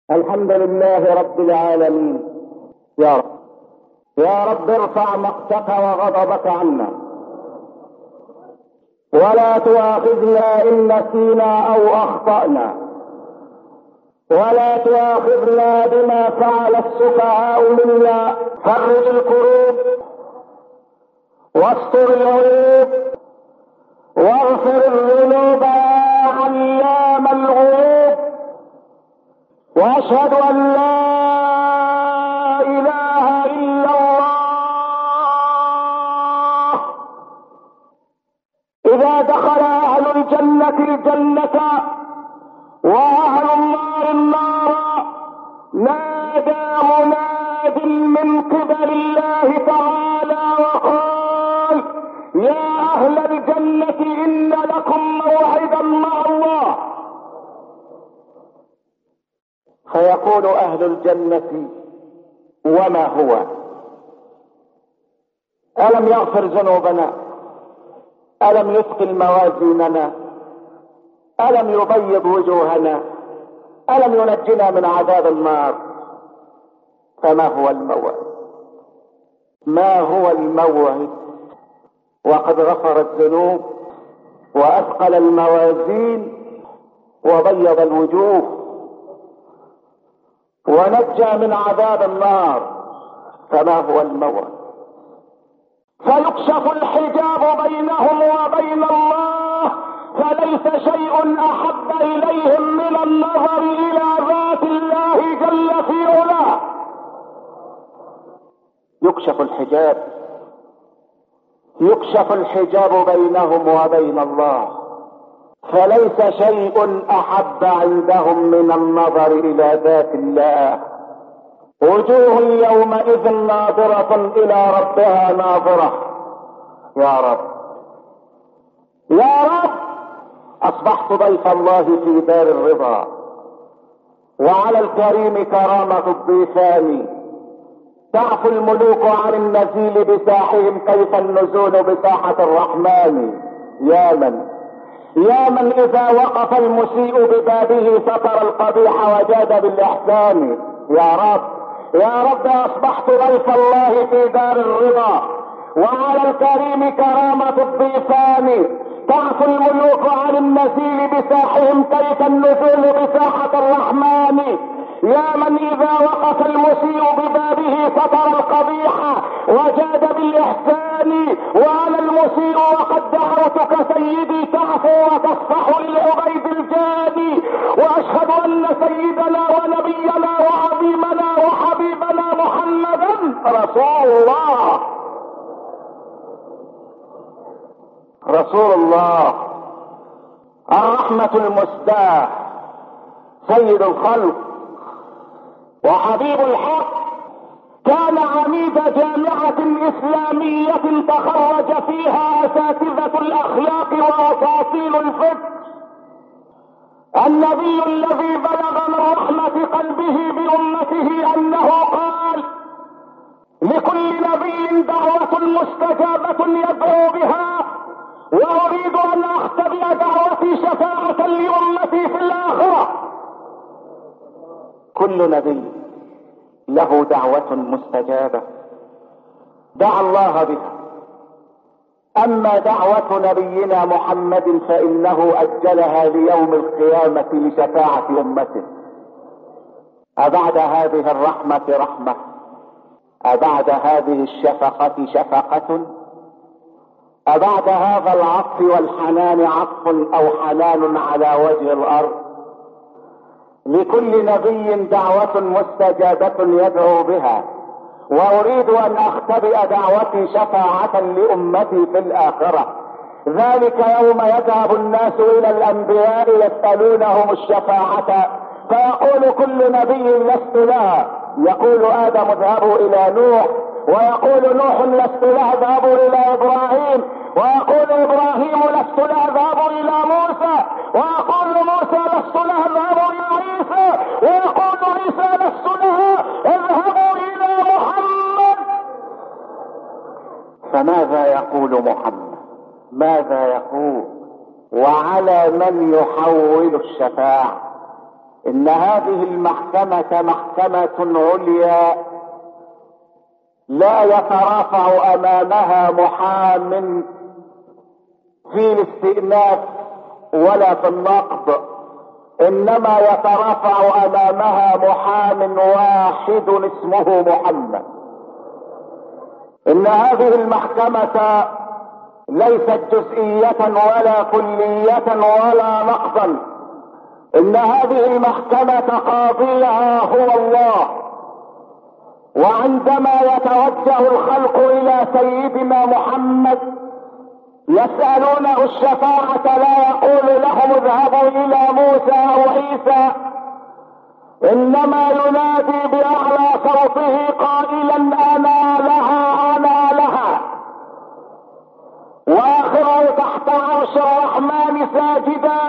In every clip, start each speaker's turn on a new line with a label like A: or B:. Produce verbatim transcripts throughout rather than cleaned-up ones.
A: الحمد لله رب العالمين. يا رب يا رب ارفع مقتك وغضبك عنا، ولا تؤاخذنا إن نسينا أو أخطأنا، ولا تؤاخذنا بما فعل السفهاء منا. فرج الكروب واستر العيوب واغفر الذنوب يا علام الغيوب. واشهد ان لا اله الا الله. اذا دخل اهل الجنة الجنة واهل النار النار نادى مناد من قبل الله تعالى وقال: يا اهل الجنة ان لكم موعدا مع الله. فيقول اهل الجنة: وما هو؟ الم يغفر ذنوبنا؟ الم يثقل موازيننا؟ الم يبيض وجوهنا؟ الم ينجنا من عذاب النار؟ فما هو الموعد؟ ما هو الموعد وقد غفر الذنوب واثقل الموازين وبيض الوجوه ونجى من عذاب النار؟ فما هو الموعد؟ فيكشف الحجاب بينهم وبين الله، فليس شيء احب اليهم من النظر الى ذات الله جل في علاه. يكشف الحجاب يكشف الحجاب بينهم وبين الله، فليس شيء احب عندهم من النظر الى ذات الله. وجوه يومئذ ناظرة الى ربها ناظرة. يا رب يا رب اصبحت ضيف الله في دار الرضا، وعلى الكريم كرامة الضيفان. تعفو الملوك عن النزيل بساحهم، كيف النزول بساحة الرحمن. يا من يا من اذا وقف المسيء ببابه ستر القبيح وجاد بالاحسان. يا رب يا رب اصبحت ضيف الله في دار الرضا، وعلى الكريم كرامة الضيفان. تعفو الملوك عن النزيل بساحهم، كيف النزول بساحة الرحمن. يا من اذا وقف المسيء ببابه ستر القبيح وجاد بالاحسان. وانا المسيء وقد دعوتك سيدي تعفو وتصفح للعبيد الجاني. واشهد ان سيدنا ونبينا وعظيمنا وحبيبنا محمدا رسول الله رسول الله الرحمة المسداة، سيد الخلق وحبيب الحق. كان عميد جامعة اسلامية تخرج فيها اساتذة الاخلاق واساطيل الفكر. النبي الذي بلغ من رحمة قلبه بامته انه قال: لكل نبي دعوة مستجابة يدعو بها، واريد ان اختبئ دعوتي شفاعة لامتي في الاخرة. كل نبي له دعوة مستجابة دعا الله بها، اما دعوة نبينا محمد فانه اجلها ليوم القيامة لشفاعة امته. ابعد هذه الرحمة رحمة؟ ابعد هذه الشفقة شفقة؟ أبعد هذا العطف والحنان عطف أو حنان على وجه الأرض؟ لكل نبي دعوة مستجابة يدعو بها، وأريد أن أختبئ دعوتي شفاعة لأمتي في الآخرة. ذلك يوم يذهب الناس إلى الأنبياء يسألونهم الشفاعة، فيقول كل نبي لست لها. يقول آدم اذهبوا إلى نوح، ويقول نوح لست له اذهبوا الى ابراهيم، ويقول ابراهيم لست له اذهبوا الى موسى، ويقول موسى لست له اذهبوا الى عيسى، ويقول عيسى لست له اذهبوا الى محمد. فماذا يقول محمد؟ ماذا يقول؟ وعلى من يحول الشفاعة؟ ان هذه المحكمة محكمة عليا لا يترافع امامها محام في الاستئناف ولا في النقض، انما يترافع امامها محام واحد اسمه محمد. ان هذه المحكمة ليست جزئية ولا كلية ولا نقضا، ان هذه المحكمة قاضيها هو الله. وعندما يتوجه الخلق الى سيدنا محمد يسألونه الشفاعة لا يقول لهم اذهبوا الى موسى او عيسى، انما ينادي باعلى صوته قائلا انا لها انا لها، واخره تحت عرش الرحمن ساجدا،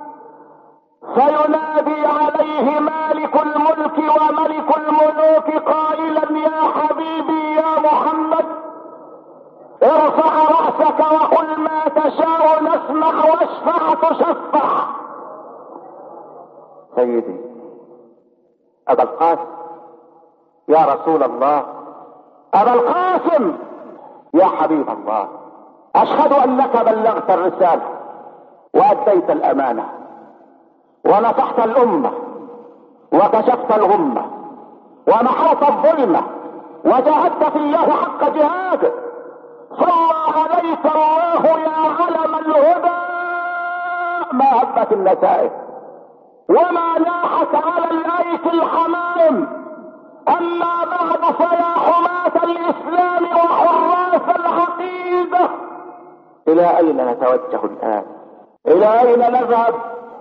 A: فينادي عليه مالك الملك وملك الملوك قائلا يا حبيبي يا محمد ارفع رأسك وقل ما تشاء نسمع واشفع تشفع. سيدي ابا القاسم يا رسول الله، ابا القاسم يا حبيب الله، اشهد انك بلغت الرسالة واديت الامانة ونصحت الامة وكشفت الغمة ومحوت الظلمة وجاهدت في الله حق جهاده، صلى عليك الله يا علم الهدى ما هبت النتائج وما لاحت على الايك الحمائم. اما بعد فيا حماة الاسلام وحراس العقيدة، الى اين نتوجه الان؟ الى اين نذهب؟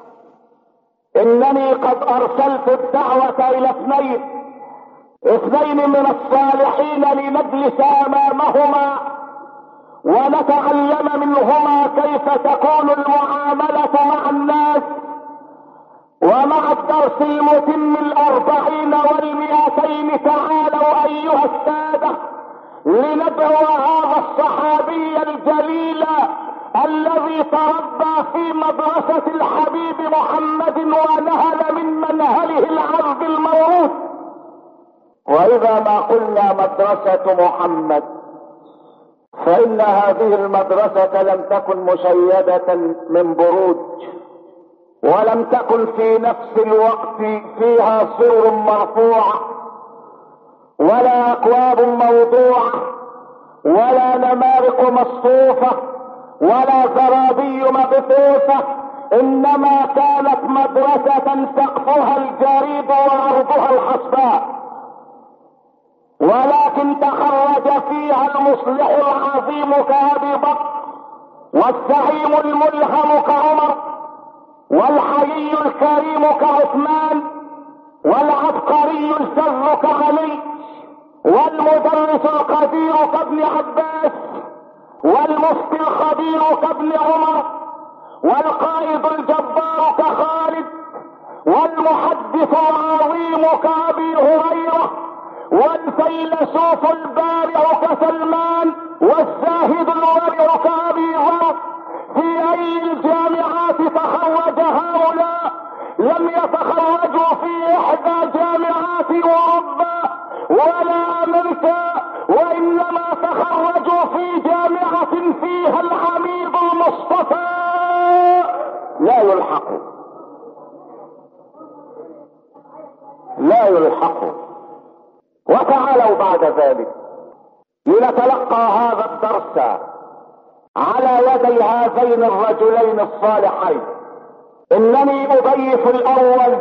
A: انني قد ارسلت الدعوة الى اثنين اثنين من الصالحين لنجلس امامهما ونتعلم منهما كيف تكون المعاملة مع الناس. ومع الدرس المتم الاربعين والمئتين تعالوا ايها السادة لندعو هذا الصحابي الجليل الذي تربى في مدرسة الحبيب محمد ونهل من منهله العذب الموروث. واذا ما قلنا مدرسة محمد فان هذه المدرسة لم تكن مشيدة من بروج، ولم تكن في نفس الوقت فيها سور مرفوعة ولا اكواب موضوعة ولا نمارق مصفوفة ولا زرابي مبثوثة، انما كانت مدرسة سقفها الجريد وعرضها الحصباء، ولكن تخرج فيها المصلح العظيم كأبي بكر والزعيم الملهم كعمر والحيي الكريم كعثمان والعبقري الجر كعلي والمدرس القدير كابن عباس والمفتي الخبير كابن عمر والقائد الجبار كخالد والمحدث العظيم كأبي هريرة والفيلسوف البارع كسلمان والزاهد الورع كأبي ذر. في اي الجامعات تخرج هؤلاء؟ لم يتخرجوا في احدى جامعات اوروبا ولا امريكا، وانما تخرجوا في جامعة فيها العميد المصطفى لا يلحق لا يلحق. وتعالوا بعد ذلك لنتلقى هذا الدرس على يدي هذين الرجلين الصالحين. انني اضيف الاول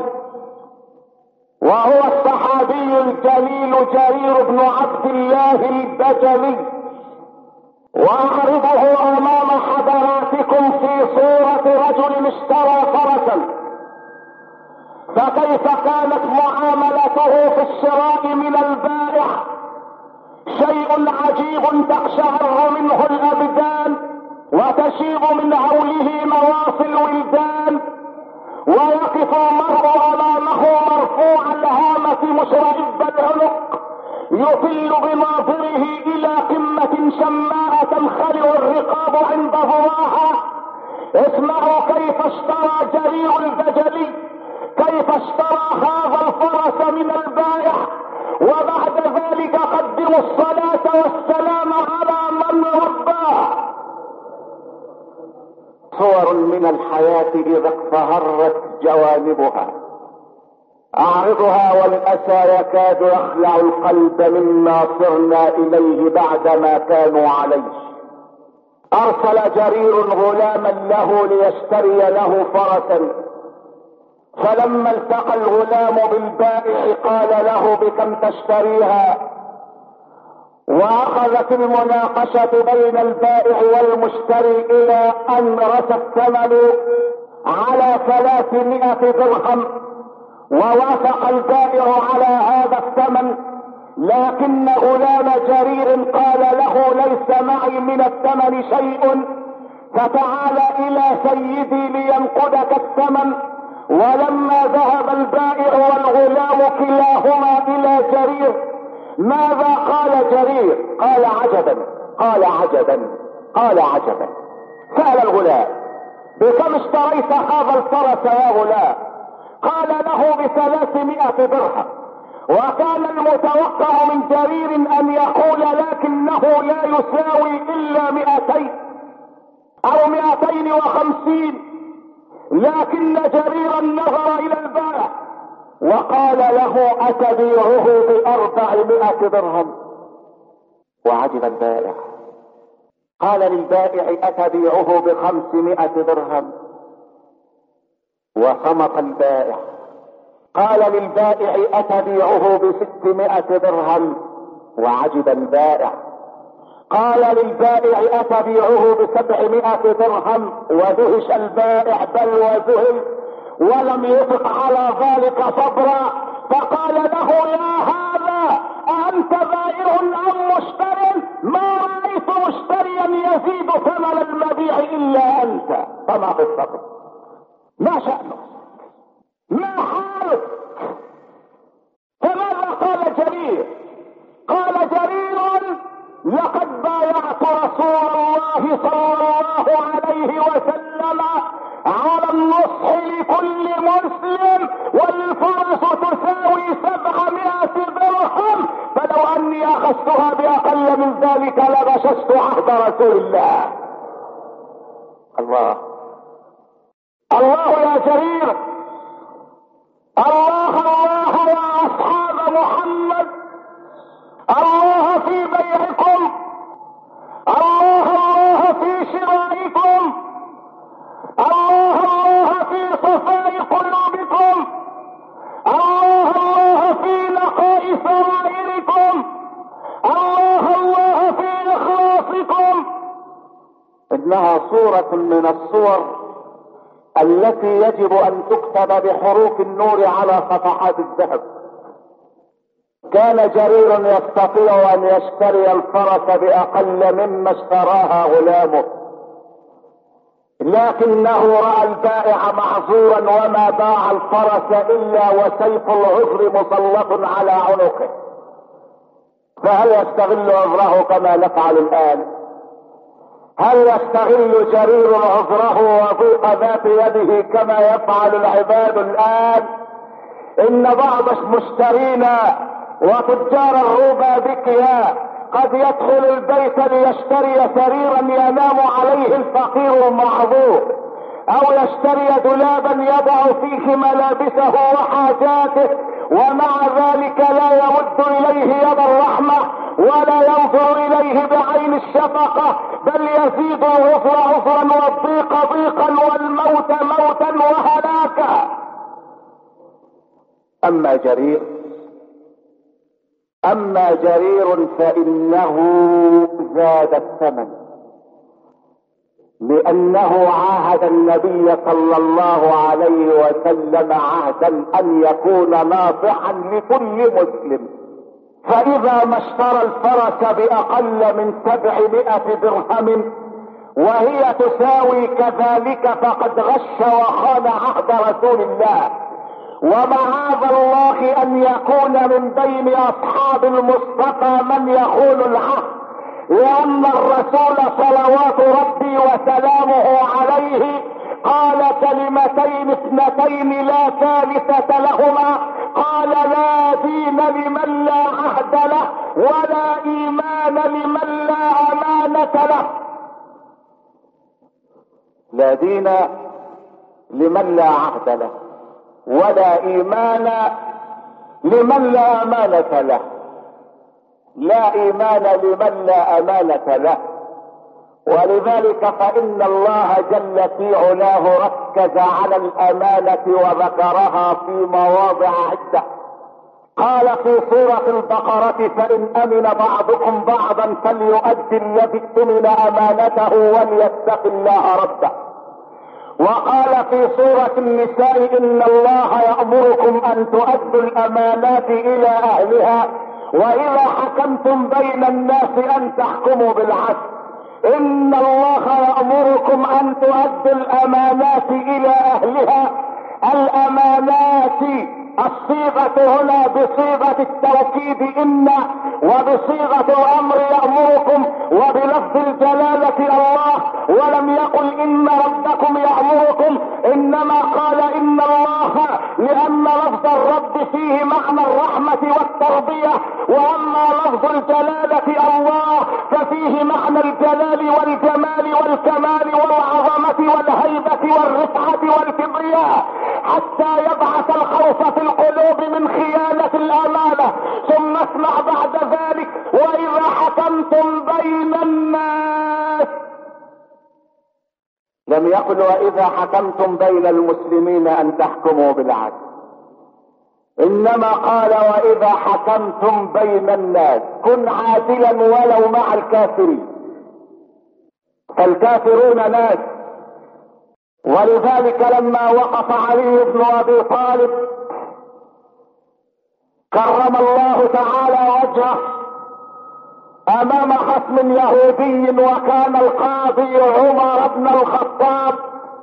A: وهو الصحابي الجليل جرير بن عبد الله البجلي، واعرضه امام حضراتكم في صورة رجل اشترى فرسا، فكيف كانت معاملته في الشراء من البائع؟ شيء عجيب تقشعر منه الابدان وتشيب من هوله مواصي الولدان، ويقف المرء امامه مرفوع الهامة مشرب العنق يطل بناظره الى قمة شماء تنخلع الرقاب عند ضواها. اسمعوا كيف اشترى جرير البجلي، كيف اشترى إذا اقفهرت جوانبها. أعرضها والأسى يكاد يخلع القلب مما صرنا إليه بعدما كانوا عليه. أرسل جرير غلاما له ليشتري له فرسا، فلما التقى الغلام بالبائع قال له بكم تشتريها؟ وأخذت المناقشة بين البائع والمشتري إلى أن رسى الثمن على ثلاثمائة درهم، ووافق البائع على هذا الثمن، لكن غلام جرير قال له ليس معي من الثمن شيء، فتعال إلى سيدي لينقدك الثمن. ولما ذهب البائع والغلام كلاهما إلى جرير، ماذا قال جرير؟ قال عجبا قال عجبا قال عجبا. سأل الغلام بكم اشتريت هذا الفرس يا غلام؟ قال له بثلاثمائة درهم. وكان المتوقع من جرير ان يقول لكنه لا يساوي الا مئتين او مئتين وخمسين، لكن جريرا نظر الى البائع وقال له اتبيعه باربعمائة درهم؟ وعجب البائع، قال للبائع اتبيعه بخمسمائة درهم؟ وصمت البائع. قال للبائع اتبيعه بستمائة درهم؟ وعجب البائع. قال للبائع اتبيعه بسبعمائة درهم؟ ودهش البائع بل وذهل ولم يطق على ذلك صبرا، فقال له يا هذا أأنت بائع أم مشتر؟ ما رأيت مشتريا يزيد ثمن المبيع إلا أنت، فما في الصبر؟ ما شأنه؟ ما حالك؟ فماذا قال جرير؟ قال جرير لقد بايعت رسول الله صلى الله عليه وسلم على النصح لكل مسلم، والفرس تساوي سبعمائة درهم، فلو اني اخذتها باقل من ذلك لغششت عهد رسول الله. الله الله يا جرير، الله الله يا اصحاب محمد، الله في بيعكم، الله الله في شرائكم، الله الله في صفاء قلوبكم، الله الله في نقاء سرائركم، الله الله في اخلاصكم. انها صورة من الصور التي يجب ان تكتب بحروف النور على صفحات الذهب. كان جرير يستطيع ان يشتري الفرس باقل مما اشتراها غلامه، لكنه رأى البائع معذورا وما باع الفرس الا وسيف العذر مسلط على عنقه. فهل يستغل عذره كما نفعل الان؟ هل يستغل جرير عذره وضيق ذات يده كما يفعل العباد الان؟ ان بعض مشترينا وتجار الروبا بكيا قد يدخل البيت ليشتري سريرا ينام عليه الفقير المعذور، او يشتري دولابا يضع فيه ملابسه وحاجاته، ومع ذلك لا يمد اليه يد الرحمة ولا ينظر اليه بعين الشفقة، بل يزيد العذر عذرا والضيق ضيقا والموت موتا وهلاكا. اما جرير اما جرير فانه زاد الثمن، لانه عاهد النبي صلى الله عليه وسلم عهدا ان يكون ناصحا لكل مسلم، فاذا ما اشترى الفرس باقل من سبعمائة درهم وهي تساوي كذلك فقد غش وخان عهد رسول الله. ومعاذ الله ان يكون من بين اصحاب المصطفى من يخون العهد، لان الرسول صلوات ربي وسلامه عليه قال كلمتين اثنتين لا ثالثة لهما، قال لا دين لمن لا عهد له ولا ايمان لمن لا امانة له. لا دين لمن لا عهد له، ولا ايمان لمن لا امانة له. لا ايمان لمن لا امانة له. ولذلك فان الله جل في علاه ركز على الامانة وذكرها في مواضع عدة. قال في سورة البقرة: فإن أمن بعضكم بعضا فليؤدي الذي اؤتمن أمانته وليتق الله ربه. وقال في سورة النساء: إن الله يأمركم أن تؤدوا الأمانات إلى أهلها وإذا حكمتم بين الناس أن تحكموا بالعدل. إن الله يأمركم أن تؤدوا الأمانات إلى أهلها. الأمانات الصيغة هنا بصيغة التوكيد إن، وبصيغة الأمر يأمركم، وبلفظ الجلالة الله، ولم يقل إن ربكم يأمركم، إنما قال إن الله لأن لفظ الرب فيه معنى الرحمة والتربية، وأما لفظ الجلالة الله ففيه معنى الجلال والجمال والكمال والعظمة والهيبة والرفعة والكبرياء، حتى يبعث الخوف في القلوب من خيانة الأمانة. ثم اسمع بعد ذلك: وإذا حكمتم بين الناس. لم يقل وإذا حكمتم بين المسلمين أن تحكموا بالعدل، إنما قال وإذا حكمتم بين الناس كن عادلا ولو مع الكافرين، فالكافرون ناس. ولذلك لما وقف علي بن ابي طالب كرم الله تعالى وجهه امام خصم يهودي، وكان القاضي عمر بن الخطاب،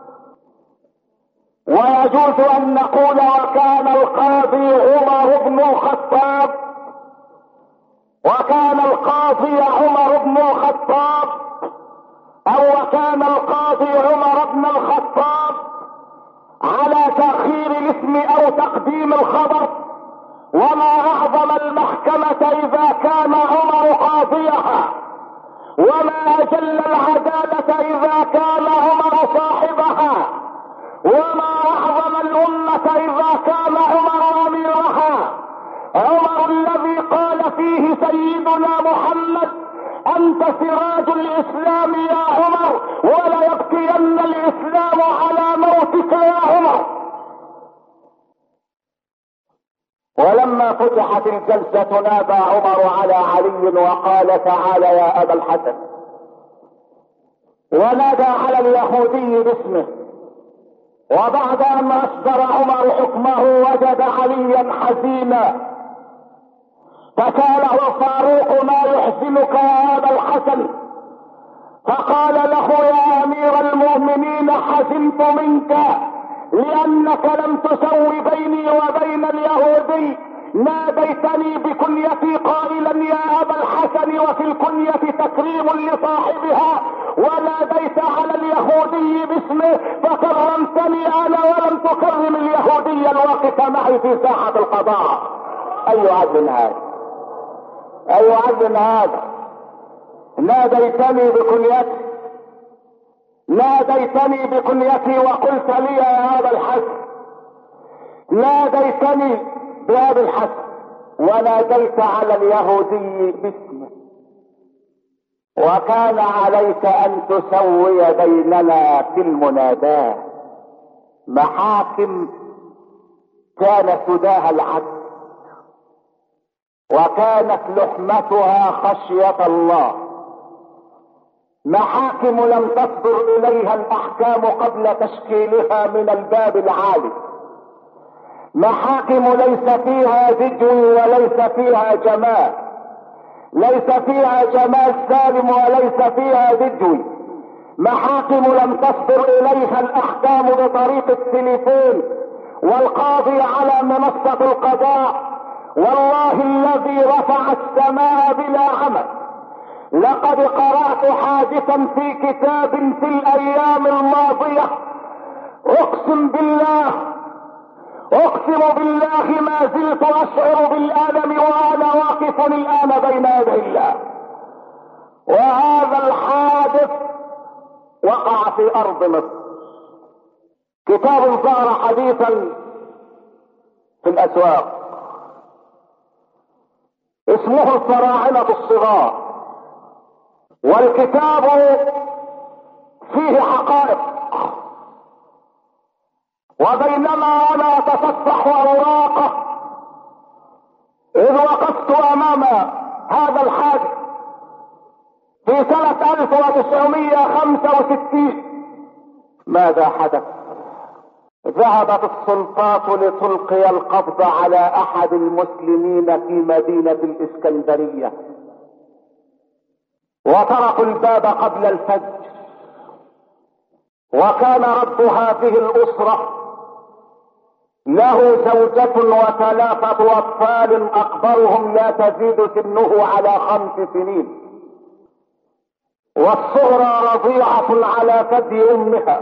A: ويجوز ان نقول وكان القاضي عمر بن الخطاب، وكان القاضي عمر بن الخطاب، او وكان القاضي عمر بن الخطاب، على تأخير الاسم او تقديم الخبر. وما اعظم المحكمة اذا كان عمر قاضيها، وما اجل العدالة اذا كان عمر صاحبها، وما اعظم الامة اذا كان عمر اميرها. عمر الذي قال فيه سيدنا محمد: انت سراج الاسلام يا عمر، ولا يبكين الاسلام على موتك يا عمر. ولما فتحت الجلسة نادى عمر على علي وقال: تعال يا ابا الحسن. ونادى على اليهودي باسمه. وبعد ان اصدر عمر حكمه وجد عليا حزينا، فسأله الفاروق: ما يحزنك يا ابا الحسن؟ فقال له: يا امير المؤمنين، حزنت منك لانك لم تسوي بيني وبين اليهودي. ناديتني بكنيتي قائلا يا ابا الحسن، وفي الكنية تكريم لصاحبها، وناديت على اليهودي باسمه فكرمتني انا ولم تكرم اليهودي الواقف معي في ساحة القضاء. اي عدل هذا؟ اي عدل هذا؟ ناديتني بكنيتي، ناديتني بكنيتي وقلت لي يا ابا الحسن، ناديتني بابي الحسن، وناديت على اليهودي باسمه، وكان عليك ان تسوي بيننا في المناداة. محاكم كان سداها العدل، وكانت لحمتها خشية الله. محاكم لم تصدر اليها الاحكام قبل تشكيلها من الباب العالي. محاكم ليس فيها دجو وليس فيها جمال، ليس فيها جمال سالم وليس فيها دجو. محاكم لم تصدر اليها الاحكام بطريق التليفون والقاضي على منصة القضاء. والله الذي رفع السماء بلا عمل، لقد قرأت حادثا في كتاب في الايام الماضية، اقسم بالله اقسم بالله ما زلت اشعر بالالم وانا واقف الان بين يدي الله. وهذا الحادث وقع في ارض مصر. كتاب ظهر حديثا في الاسواق اسمه الفراعنة الصغار، والكتاب فيه حقائق. وبينما انا اتصفح اوراقه اذ وقفت امام هذا الحادث في سنة الف وتسعمائة وخمسة وستين. ماذا حدث؟ ذهبت السلطات لتلقي القبض على احد المسلمين في مدينة الاسكندرية، وطرقوا الباب قبل الفجر. وكان رب هذه الاسرة له زوجة وثلاثة اطفال اكبرهم لا تزيد سنه على خمس سنين، والصغرى رضيعة على ثدي امها.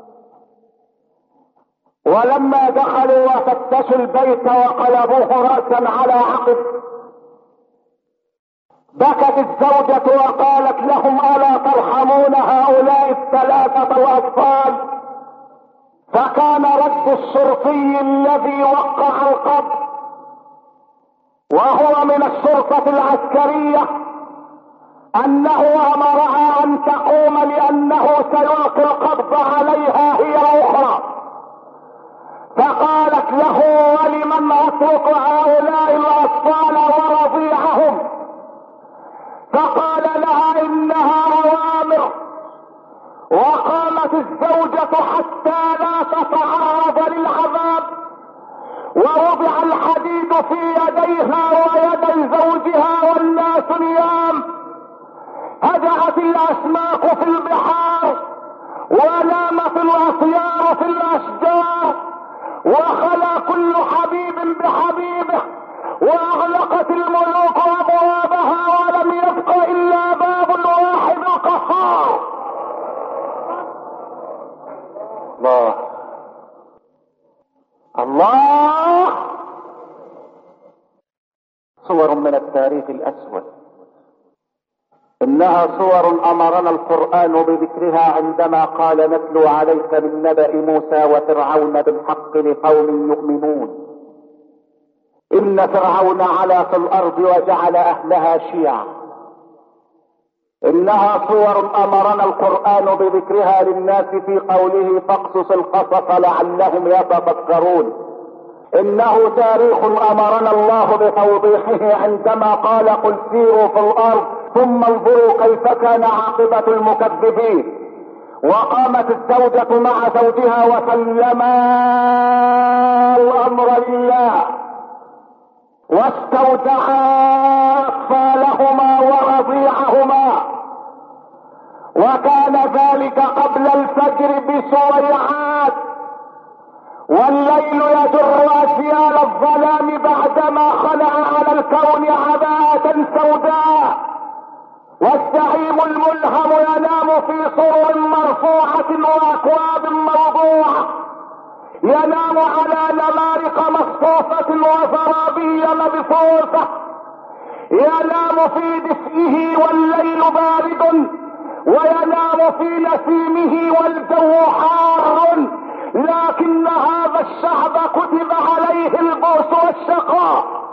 A: ولما دخلوا وفتشوا البيت وقلبوه رأسا على عقب، بكت الزوجة وقالت لهم: ألا ترحمون هؤلاء الثلاثة الأطفال؟ فكان رد الشرطي الذي وقع القبض وهو من الشرطة العسكرية أنه أمرها أن تقوم لأنه سيلقي القبض عليها هي الأخرى. فقالت له: ولمن أترك هؤلاء الأطفال ورضيعهم؟ فقال لها: إنها أوامر. وقامت الزوجة حتى لا تتعرض للعذاب، ووضع الحديد في يديها ويدي زوجها والناس نيام. هجعت الأسماك في البحار، ونامت الأطيار في الأشجار، وخلا كل حبيب بحبيبه، واغلقت الملوك ابوابها، ولم يبق الا باب واحد قهار. الله الله. صور من التاريخ الاسود، انها صور امرنا القرآن بذكرها عندما قال: نتلو عليك من نبأ موسى وفرعون بالحق لقوم يؤمنون. ان فرعون علا في الارض وجعل اهلها شيعا. انها صور امرنا القرآن بذكرها للناس في قوله: فاقصص القصص لعلهم يتفكرون. انه تاريخ امرنا الله بتوضيحه عندما قال: قل سيروا في الارض ثم انظروا كيف كان عاقبة المكذبين. وقامت الزوجة مع زوجها وسلما الامر لله، واستودعا اطفالهما ورضيعهما. وكان ذلك قبل الفجر بسويعات، والليل يجر اسيال الظلام بعدما خلع على الكون عباءة سوداء. والزعيم الملهم ينام في سرر مرفوعة واكواب موضوعة، ينام على نمارق مصفوفة وزرابي مبثوثة، ينام في دفئه والليل بارد، وينام في نسيمه والجو حار. لكن هذا الشعب كتب عليه البؤس والشقاء.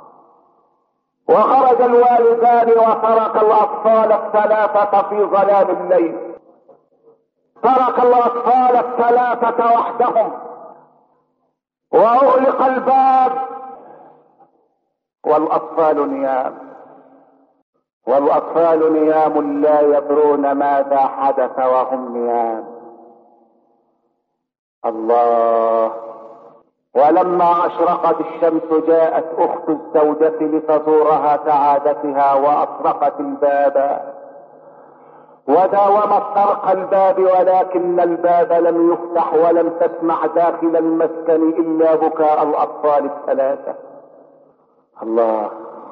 A: وخرج الوالدان وترك الاطفال الثلاثة في ظلام الليل. ترك الاطفال الثلاثة وحدهم، واغلق الباب، والاطفال نيام. والاطفال نيام لا يدرون ماذا حدث وهم نيام. الله. ولما اشرقت الشمس جاءت اخت الزوجة لتزورها كعادتها، واطرقت الباب وداومت طرق الباب، ولكن الباب لم يفتح، ولم تسمع داخل المسكن الا بكاء الاطفال الثلاثة. الله.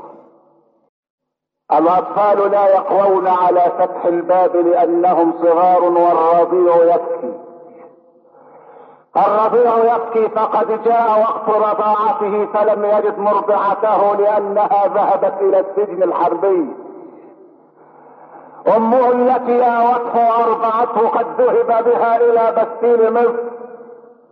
A: الاطفال لا يقوون على فتح الباب لانهم صغار، والرضيع يبكي. الرضيع يبكي فقد جاء وقت رضاعته، فلم يجد مرضعته لانها ذهبت الى السجن الحربي. امه التي آوته وارضعته قد ذهب بها الى بستيل مصر،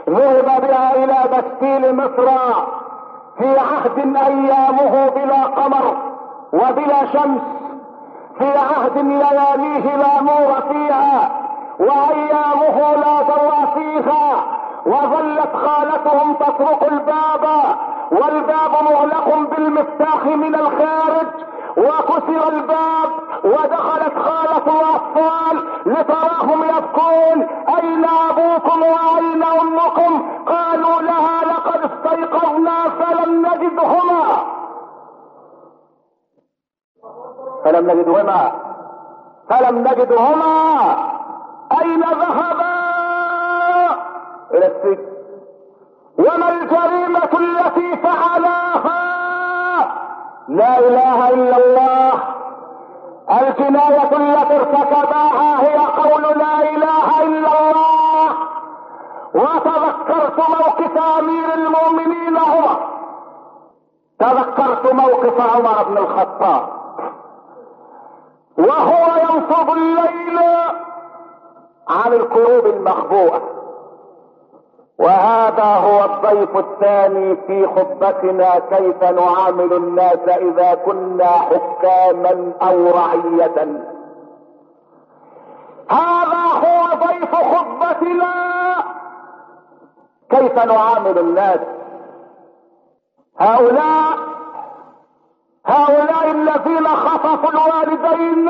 A: ذهب بها الى بستيل مصر في عهد ايامه بلا قمر وبلا شمس، في عهد لياليه لا نور فيها وايامه لا ضوء فيها، وظلت خالتهم تطرق الباب والباب مغلق بالمفتاح من الخارج، وكسر الباب ودخلت خالة الاطفال لتراهم يبكون: اين ابوكم واين امكم؟ قالوا لها: لقد استيقظنا فلم نجدهما فلم نجدهما فلم نجدهما اين ذهبا؟ الى السجن. وما الجريمة التي فعلاها؟ لا اله الا الله. الجناية التي ارتكباها هي قول لا اله الا الله. وتذكرت موقف امير المؤمنين عمر، تذكرت موقف عمر بن الخطاب وهو ينفض الليل عن الكروب المخبوءة. وهذا هو الضيف الثاني في خطبتنا: كيف نعامل الناس اذا كنا حكاما او رعية. هذا هو ضيف خطبتنا: كيف نعامل الناس. هؤلاء هؤلاء الذين خطفوا الوالدين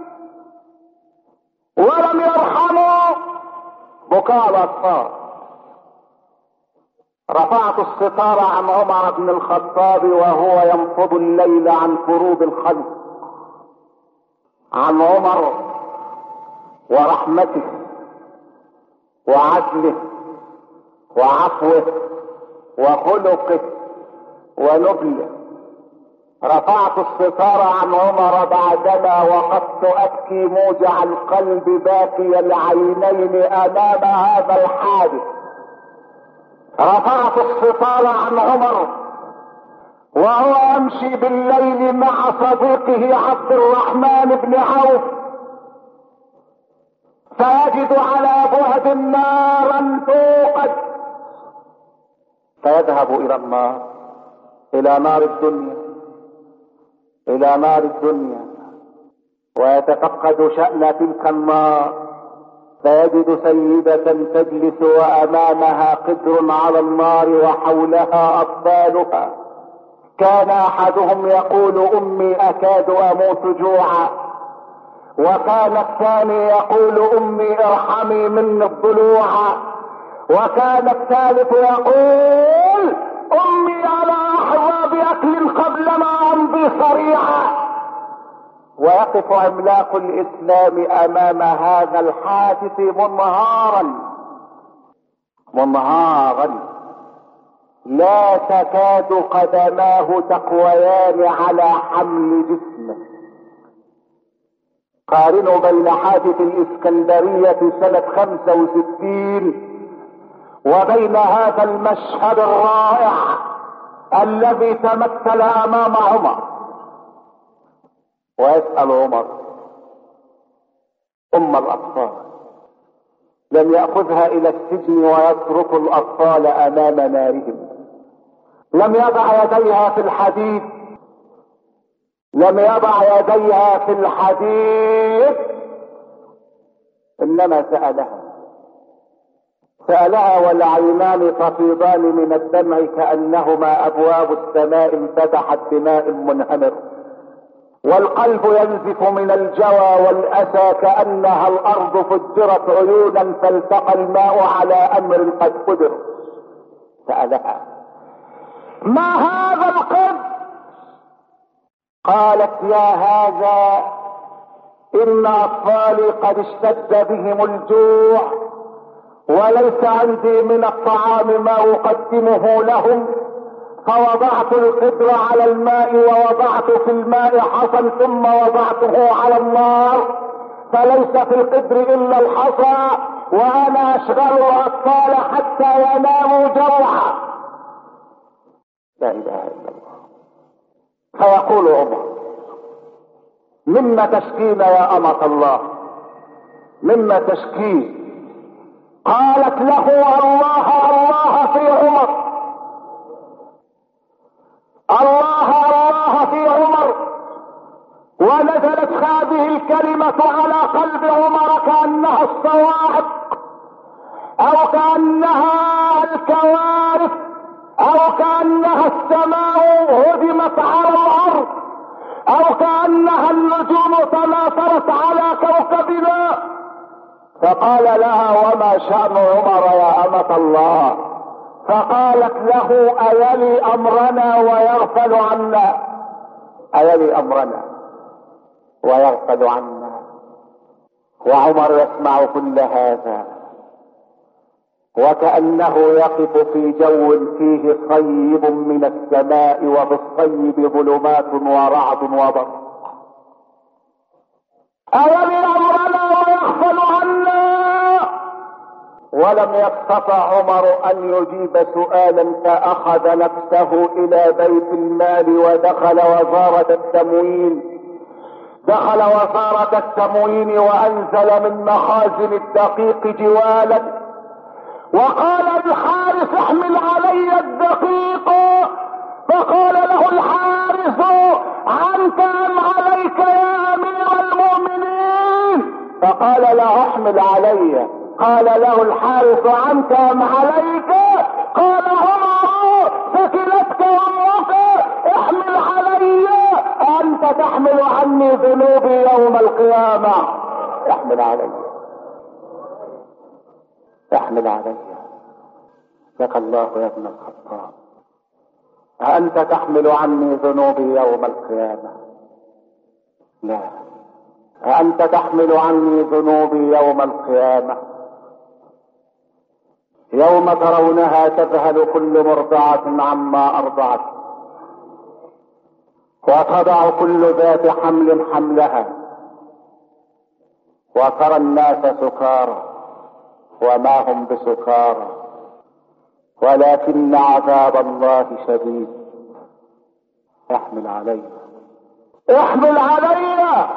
A: ولم يرحموا بكاء الاطفال. رفعت الستار عن عمر بن الخطاب وهو ينفض الليل عن كروب الخلق، عن عمر ورحمته وعدله وعفوه وخلقه ونبله. رفعت الستار عن عمر بعدما وقفت ابكي موجع القلب باكي العينين امام هذا الحادث. رفعت الستار عن عمر وهو يمشي بالليل مع صديقه عبد الرحمن بن عوف، فيجد على بعد نارا توقد، فيذهب الى النار، الى نار الدنيا، الى نار الدنيا، ويتفقد شأن تلك النار، فيجد سيدة تجلس وامامها قدر على النار وحولها اطفالها. كان احدهم يقول: امي اكاد اموت جوعا، وكان الثاني يقول: امي ارحمي مني الضلوع، وكان الثالث يقول: امي على احظى باكل قبل ما امضي صريعا. ويقف عملاق الاسلام امام هذا الحادث منهارا منهارا لا تكاد قدماه تقويان على حمل جسمه. قارنوا بين حادث الاسكندرية سنة خمسة وستين وبين هذا المشهد الرائع الذي تمثل امام عمر. ويسأل عمر ام الاطفال، لم يأخذها الى السجن ويترك الاطفال امام نارهم، لم يضع يديها في الحديد، لم يضع يديها في الحديد، انما سألها سألها والعينان تفيضان من الدمع كأنهما ابواب السماء انفتحت بماء منهمر، والقلب ينزف من الجوى والاسى كأنها الارض فجرت عيونا فالتقى الماء على امر قد قدر. سألها: ما هذا القدر؟ قالت: يا هذا ان اطفالي قد اشتد بهم الجوع وليس عندي من الطعام ما اقدمه لهم، فوضعت القدر على الماء ووضعت في الماء حصى ثم وضعته على النار، فليس في القدر الا الحصى، وانا اشغل الاطفال حتى يناموا جوعا. لا اله الا الله. فيقول عمر: مما تشكين يا امة الله؟ مما تشكين؟ قالت له الله الله في عمر، الله الله في عمر. ونزلت هذه الكلمة على قلب عمر كأنها الصواعق او كأنها الكوارث او كأنها السماء هدمت على الارض او كأنها النجوم تناثرت على كوكبنا. فقال لها وما شأن عمر يا أمة الله؟ فقالت له أيلي أمرنا ويغفل عنا، أيلي أمرنا ويغفل عنا. وعمر يسمع كل هذا وكأنه يقف في جو فيه صيب من السماء وفي الصيب ظلمات ورعد وبرق. أيلي أمرنا ويغفل عنا. ولم يستطع عمر أن يجيب سؤالا فأخذ نفسه إلى بيت المال ودخل وزارة التموين دخل وزارة التموين وأنزل من مخازن الدقيق جوالا وقال للحارس احمل علي الدقيق. فقال له الحارس عنك أم عليك يا أمير المؤمنين؟ فقال له احمل علي. قال له الحارس عنك أم عليك؟ قال عمر ثكلتك امك احمل علي، أنت تحمل عني ذنوبي يوم القيامة. احمل علي احمل علي. لك الله يا ابن الخطاب، أأنت تحمل عني ذنوبي يوم القيامة؟ لا، أأنت تحمل عني ذنوبي يوم القيامة يوم ترونها تذهل كل مرضعة عما أرضعت وتضع كل ذات حمل حملها وترى الناس سكارى وما هم بسكارى ولكن عذاب الله شديد. احمل علي احمل علي.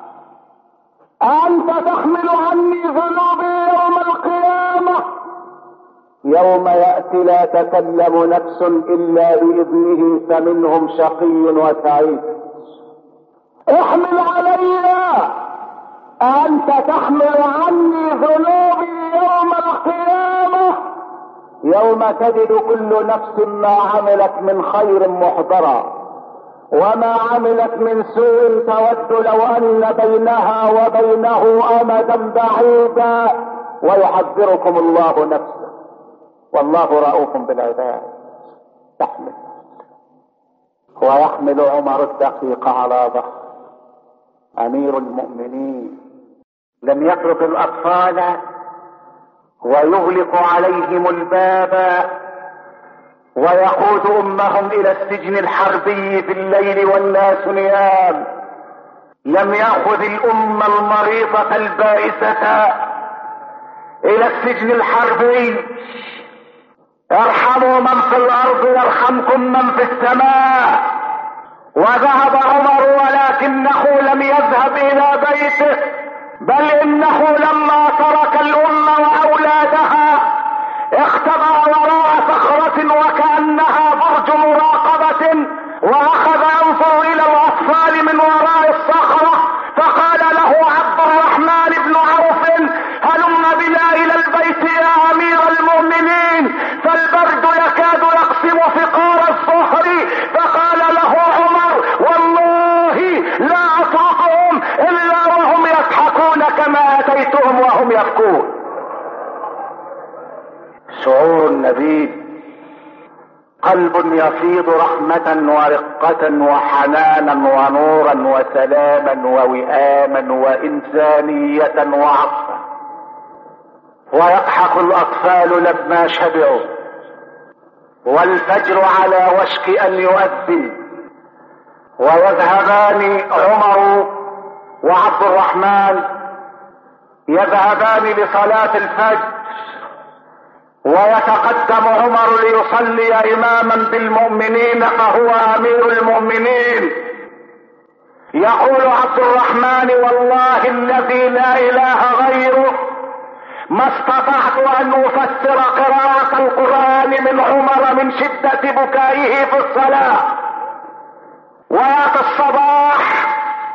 A: أنت تحمل عني ذنوبي يوم القيامة يوم يأتي لا تكلم نفس إلا بإذنه فمنهم شقي وسعيد. احمل علي. أنت تحمل عني ذنوبي يوم القيامة يوم تجد كل نفس ما عملت من خير محضرا وما عملت من سوء تود لو أن بينها وبينه أمدا بعيدا ويحذركم الله نفسه والله رؤوف بالعباد. تحمل. ويحمل عمر الدقيق على ظهر أمير المؤمنين، لم يترك الأطفال ويغلق عليهم الباب ويقود أمهم إلى السجن الحربي في الليل والناس نيام. لم يأخذ الأمة المريضة البائسة إلى السجن الحربي. ارحموا من في الأرض يرحمكم من في السماء. وذهب عمر ولكنه لم يذهب إلى بيته، بل إنه لما ترك الأمة وأولادها اختبأ وراء صخرة وكأنها برج مراقبة وأخذ ينظر إلى الأطفال من وراء الصخرة. فقال له عبد الرحمن بن عوف هلم بنا إلى البيت يا أمير المؤمنين فالبرد يكاد يقسم فقار الصهر. فقال له عمر والله لا أطاقهم إلا وهم يضحكون كما أتيتهم وهم يبكون. شعور النبي، قلب يفيض رحمة ورقة وحنانا ونورا وسلاما ووئاما وإنسانية وعطفا. ويضحك الأطفال لما شبعوا والفجر على وشك أن يؤذن ويذهبان عمر وعبد الرحمن يذهبان لصلاة الفجر ويتقدم عمر ليصلي إماما بالمؤمنين فهو أمير المؤمنين. يقول عبد الرحمن والله الذي لا إله غيره ما استطعت ان افسر قراءة القرآن من عمر من شدة بكائه في الصلاة. وياتي الصباح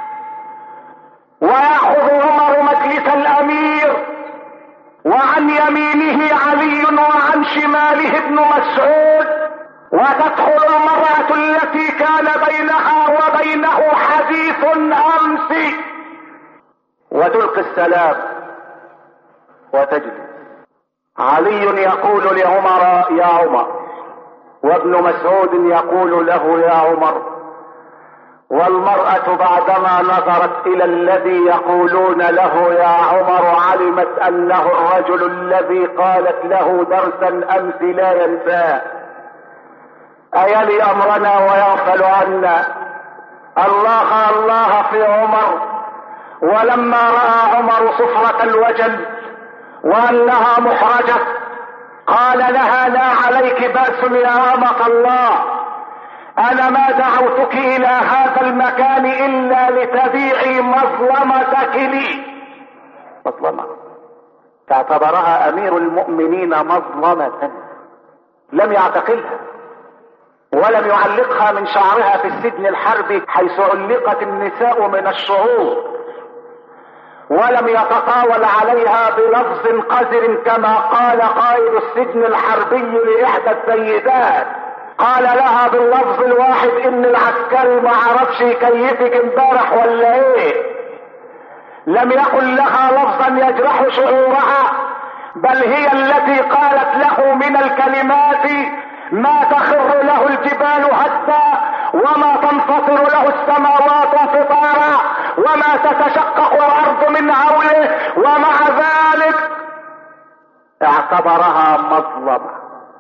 A: ويأخذ عمر مجلس الامير، وعن يمينه علي وعن شماله ابن مسعود، وتدخل المرأة التي كان بينها وبينه حديث امس وتلقي السلام وتجلس. علي يقول لعمر يا عمر، وابن مسعود يقول له يا عمر، والمرأة بعدما نظرت الى الذي يقولون له يا عمر علمت انه الرجل الذي قالت له درسا امس لا ينساه. ايلي امرنا ويغفل عنا؟ الله الله في عمر. ولما رأى عمر صفرة الوجل وانها محرجة قال لها لا عليك بأس يا أمة الله، انا ما دعوتك الى هذا المكان الا لتبيعي مظلمتك لي. مظلمة تعتبرها امير المؤمنين مظلمة، لم يعتقلها ولم يعلقها من شعرها في السجن الحربي حيث علقت النساء من الشعور، ولم يتطاول عليها بلفظ قذر كما قال قائد السجن الحربي لإحدى السيدات، قال لها باللفظ الواحد ان العسكري ما عرفش يكيفك امبارح ولا ايه. لم يقل لها لفظا يجرح شعورها، بل هي التي قالت له من الكلمات ما تخر له الجبال هدا، وما تنفطر له السماوات انفطارا، وما تتشقق الارض من هوله، ومع ذلك اعتبرها مظلمة.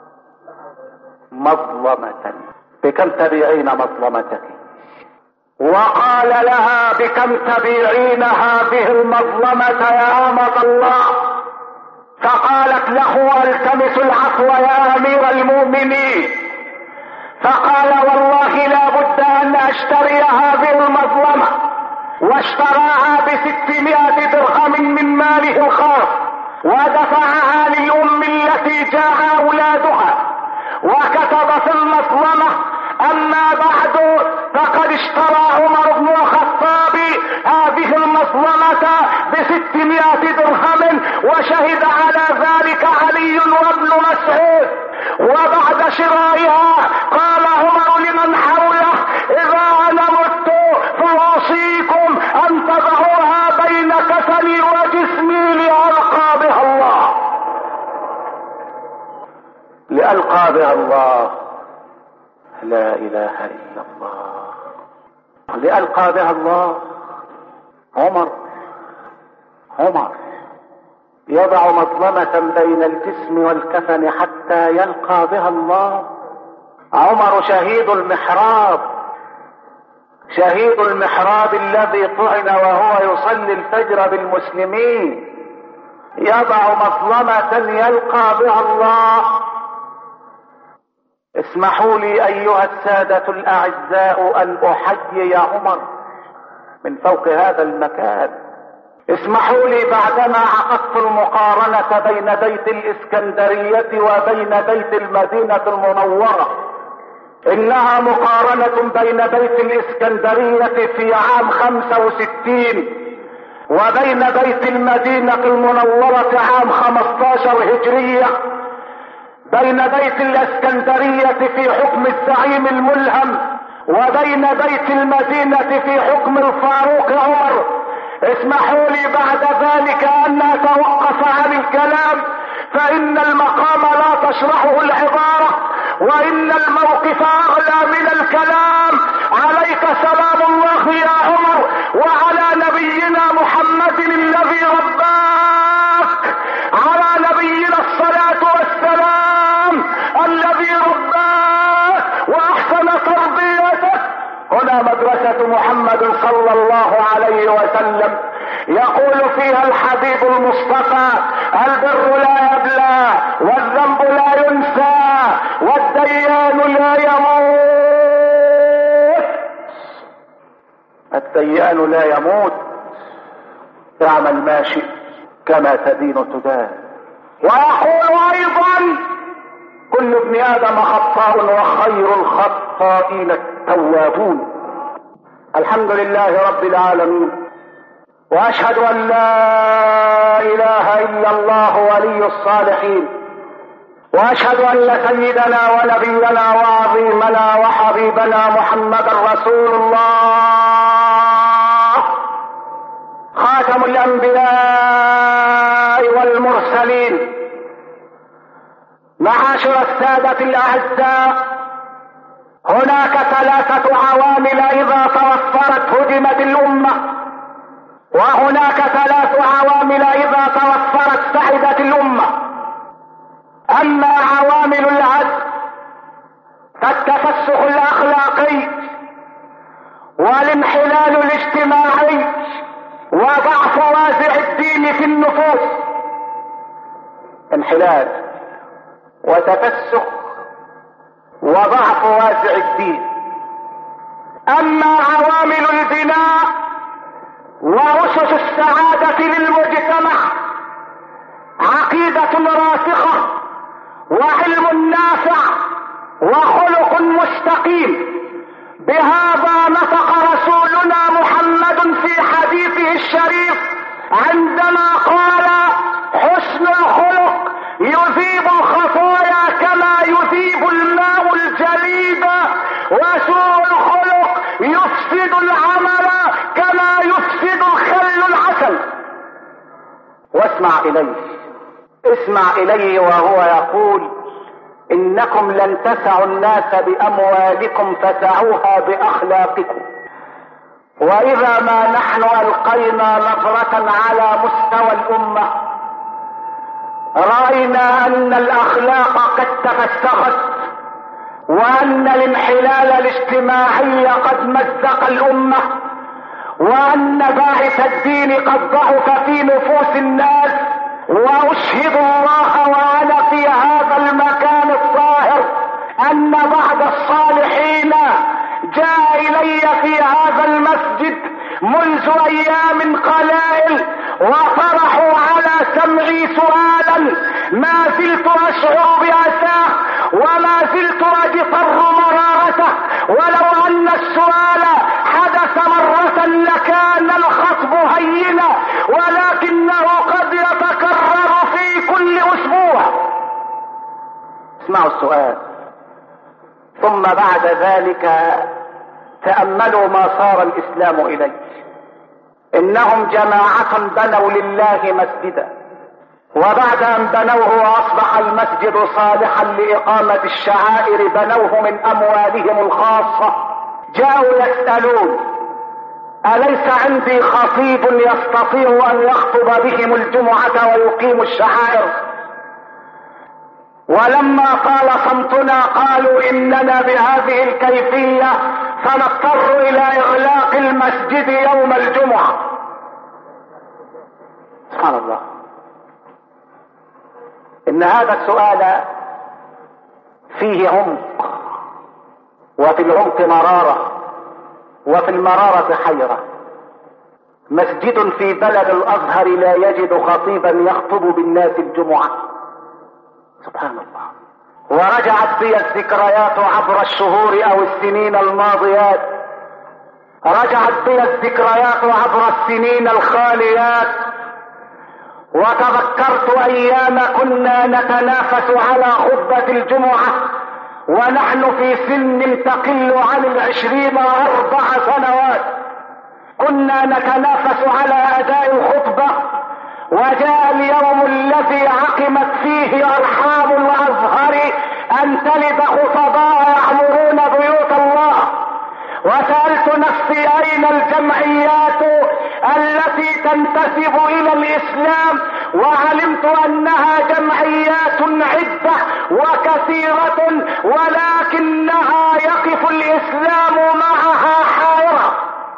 A: مظلمة بكم تبيعين مظلمتك؟ وقال لها بكم تبيعين هذه المظلمة يا أمة الله؟ فقالت له التمس العفو يا امير المؤمنين. فقال والله لا بد ان اشتري هذه المظلمة، واشتراها بستمائة درهم من ماله الخاص، ودفعها للام التي جاء اولادها، وكتب في المظلمة اما بعد فقد اشترى عمر بن الخطاب هذه المظلمة بستمائة درهم، وشهد على ذلك علي وابن مسعود. وبعد شرائها قال عمر لمن حوله اذا انا مت فاوصيكم ان تضعوها بين كفني وجسمي لألقى بها الله. لألقى بها الله، لا اله الا الله، لألقى بها الله. عمر عمر يضع مظلمة بين الجسم والكفن حتى يلقى بها الله. عمر شهيد المحراب، شهيد المحراب الذي طعن وهو يصلي الفجر بالمسلمين، يضع مظلمة يلقى بها الله. اسمحوا لي ايها السادة الاعزاء ان احيي عمر من فوق هذا المكان. اسمحوا لي بعدما عقدت المقارنة بين بيت الاسكندرية وبين بيت المدينة المنورة، انها مقارنة بين بيت الاسكندرية في عام خمسة وستين وبين بيت المدينة المنورة عام خمستاشر هجرية. بين بيت الاسكندرية في حكم الزعيم الملهم وبين بيت المدينة في حكم الفاروق عمر. اسمحوا لي بعد ذلك ان اتوقف عن الكلام، فان المقام لا تشرحه العبارة، وان الموقف اغلى من الكلام. عليك سلام الله يا عمر، وعلى نبينا محمد الذي رباك، على نبينا الصلاة والسلام الذي رباك واحسن تربيتك. هنا مدرسة محمد صلى الله عليه وسلم، يقول فيها الحبيب المصطفى: البر لا يبلى، والذنب لا ينسى، والديان لا يموت. الديان لا يموت. اعمل ما شئت كما تدين تدان. ويقول ايضا كل ابن ادم خطاء وخير الخطائين التوابون. الحمد لله رب العالمين، واشهد ان لا اله الا الله ولي الصالحين، واشهد ان سيدنا ونبينا وعظيمنا وحبيبنا محمدا رسول الله خاتم الانبياء والمرسلين. معاشر السادة الاعزاء، هناك ثلاثة عوامل اذا توفرت هدمت الامة، وهناك ثلاث عوامل اذا توفرت سعدت الامة. اما عوامل العدل فالتفسخ الاخلاقي والانحلال الاجتماعي وضعف وازع الدين في النفوس. انحلال وتفسخ وضعف وازع الدين. اما عوامل البناء واسس السعادة للمجتمع عقيدة راسخة وعلم نافع وخلق مستقيم. بهذا نطق رسولنا محمد في حديثه الشريف عندما قال: حسن الخلق يذيب الخطايا كما يذيب الماء الجليد، وسوء الخلق يفسد العمل كما يفسد الخل العسل. واسمع اليه، اسمع اليه وهو يقول: انكم لن تسعوا الناس باموالكم فسعوها باخلاقكم. واذا ما نحن القينا نظرة على مستوى الامة رأينا ان الاخلاق قد تفسخت، وان الانحلال الاجتماعي قد مزق الامة، وان باعث الدين قد ضعف في نفوس الناس. واشهد الله وانا في هذا المكان الطاهر ان بعض الصالحين جاء الي في هذا المسجد منذ ايام قلائل وطرحوا على سمعي سؤالا ما زلت اشعر باساه وما زلت اجفر مرارته. ولو ان السؤال حدث مرة لكان الخطب هينا، ولكنه قد يتكرر في كل اسبوع. اسمعوا السؤال، ثم بعد ذلك تأملوا ما صار الاسلام اليه. انهم جماعة بنوا لله مسجدا، وبعد ان بنوه واصبح المسجد صالحا لاقامة الشعائر بنوه من اموالهم الخاصة. جاءوا يسألون: أليس عندي خطيب يستطيع ان يخطب بهم الجمعة ويقيم الشعائر؟ ولما طال صمتنا قالوا: اننا بهذه الكيفية سنضطر الى اغلاق المسجد يوم الجمعة. سبحان الله، ان هذا السؤال فيه عمق، وفي العمق مرارة، وفي المرارة حيرة. مسجد في بلد الازهر لا يجد خطيبا يخطب بالناس الجمعة. سبحان الله. ورجعت بي الذكريات عبر الشهور او السنين الماضيات، رجعت بي الذكريات عبر السنين الخاليات، وتذكرت ايام كنا نتنافس على خطبة الجمعة ونحن في سن تقل عن العشرين واربع سنوات. كنا نتنافس على اداء الخطبة، وجاء اليوم الذي عقمت فيه ارحام الازهر ان تلد خطباء يعمرون بيوت الله. وسألت نفسي: اين الجمعيات التي تنتسب الى الاسلام؟ وعلمت انها جمعيات عدة وكثيرة، ولكنها يقف الاسلام معها حائرة.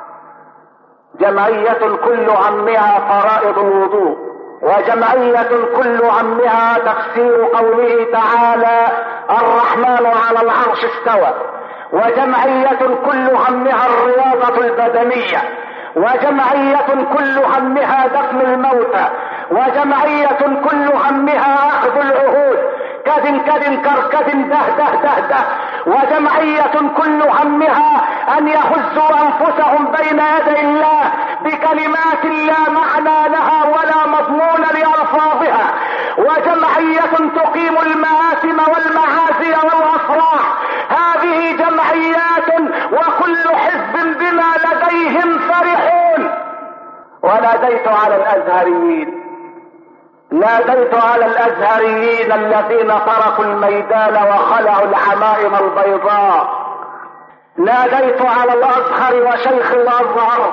A: جمعية كل همها فرائض الوضوء، وجمعية كل همها تفسير قوله تعالى: الرحمن على العرش استوى، وجمعية كل همها الرياضة البدنية، وجمعية كل همها دفن الموتى، وجمعية كل همها اخذ العهود كد كد كركد ده ده ده ده، وجمعية كل همها ان يهزوا انفسهم بين يدي الله بكلمات لا معنى لها ولا مضمون لألفاظها، وجمعية تقيم المآثم والمعازي والأفراح. هذه جمعيات وكل حزب بما لديهم فرحون. وناديت على الازهريين، ناديت على الازهريين الذين تركوا الميدان وخلعوا العمائم البيضاء، ناديت على الازهر وشيخ الازهر،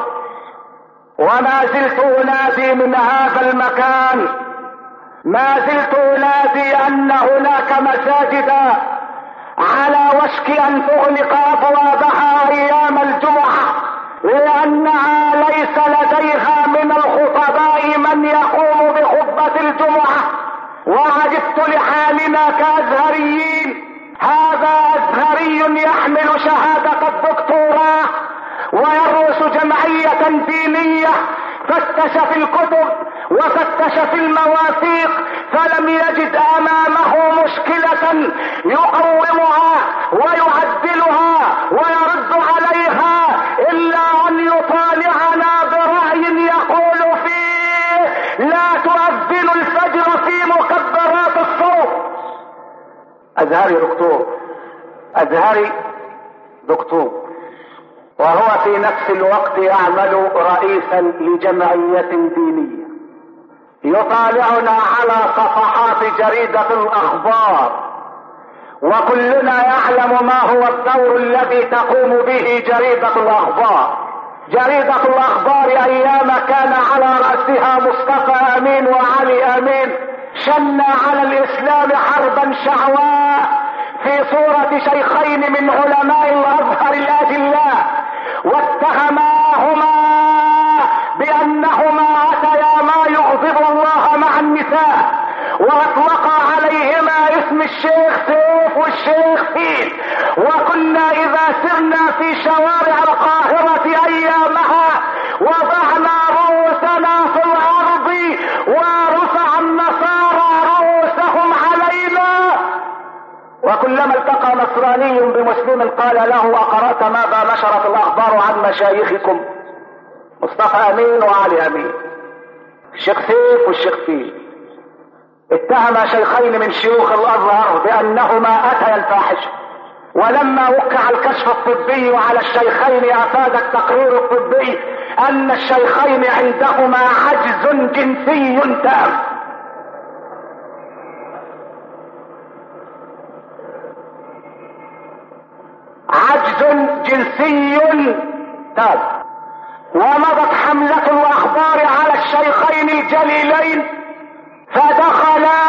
A: وما زلت انادي من هذا المكان، ما زلت انادي ان هناك مساجدا على وشك ان تغلق ابوابها ايام الجمعة، لانها ليس لديها من الخطباء من يقوم بخطبة الجمعة. وعجبت لحالنا كازهريين، هذا ازهري يحمل شهادة الدكتوراه ويرأس جمعية دينية، فتش في الكتب وفتش في المواثيق فلم يجد امامه مشكلة يقومها ويعدلها ويرد عليها الا ان يطالعنا برأي يقول فيه لا تؤذن الفجر في مكبرات الصوت. ازهري دكتور، ازهري دكتور، وهو في نفس الوقت يعمل رئيسا لجمعية دينية، يطالعنا على صفحات جريدة الاخبار، وكلنا يعلم ما هو الدور الذي تقوم به جريدة الاخبار. جريدة الاخبار ايام كان على رأسها مصطفى امين وعلي امين شن على الاسلام حربا شعواء في صورة شيخين من علماء الازهر الاجلاء، واتهماهما بانهما اتيا ما يغضب الله مع النساء، واطلقا عليهما اسم الشيخ سيف والشيخ فيل. وكنا اذا سرنا في شوارع القاهرة ايامها وضعنا رؤوسنا في الارض ورفع النصارى رؤوسهم علينا. وكلما التقى نصراني بمسلم قال له اقرأت ماذا نشرت الاخبار عن مشايخكم؟ مصطفى امين وعلي امين، الشيخ سيف والشيخ فيل، اتهم شيخين من شيوخ الازهر بانهما اتيا الفاحشه. ولما وقع الكشف الطبي على الشيخين افاد التقرير الطبي ان الشيخين عندهما عجز جنسي تام. عجز جنسي تام. ومضت حملة الاخبار على الشيخين الجليلين، فدخلا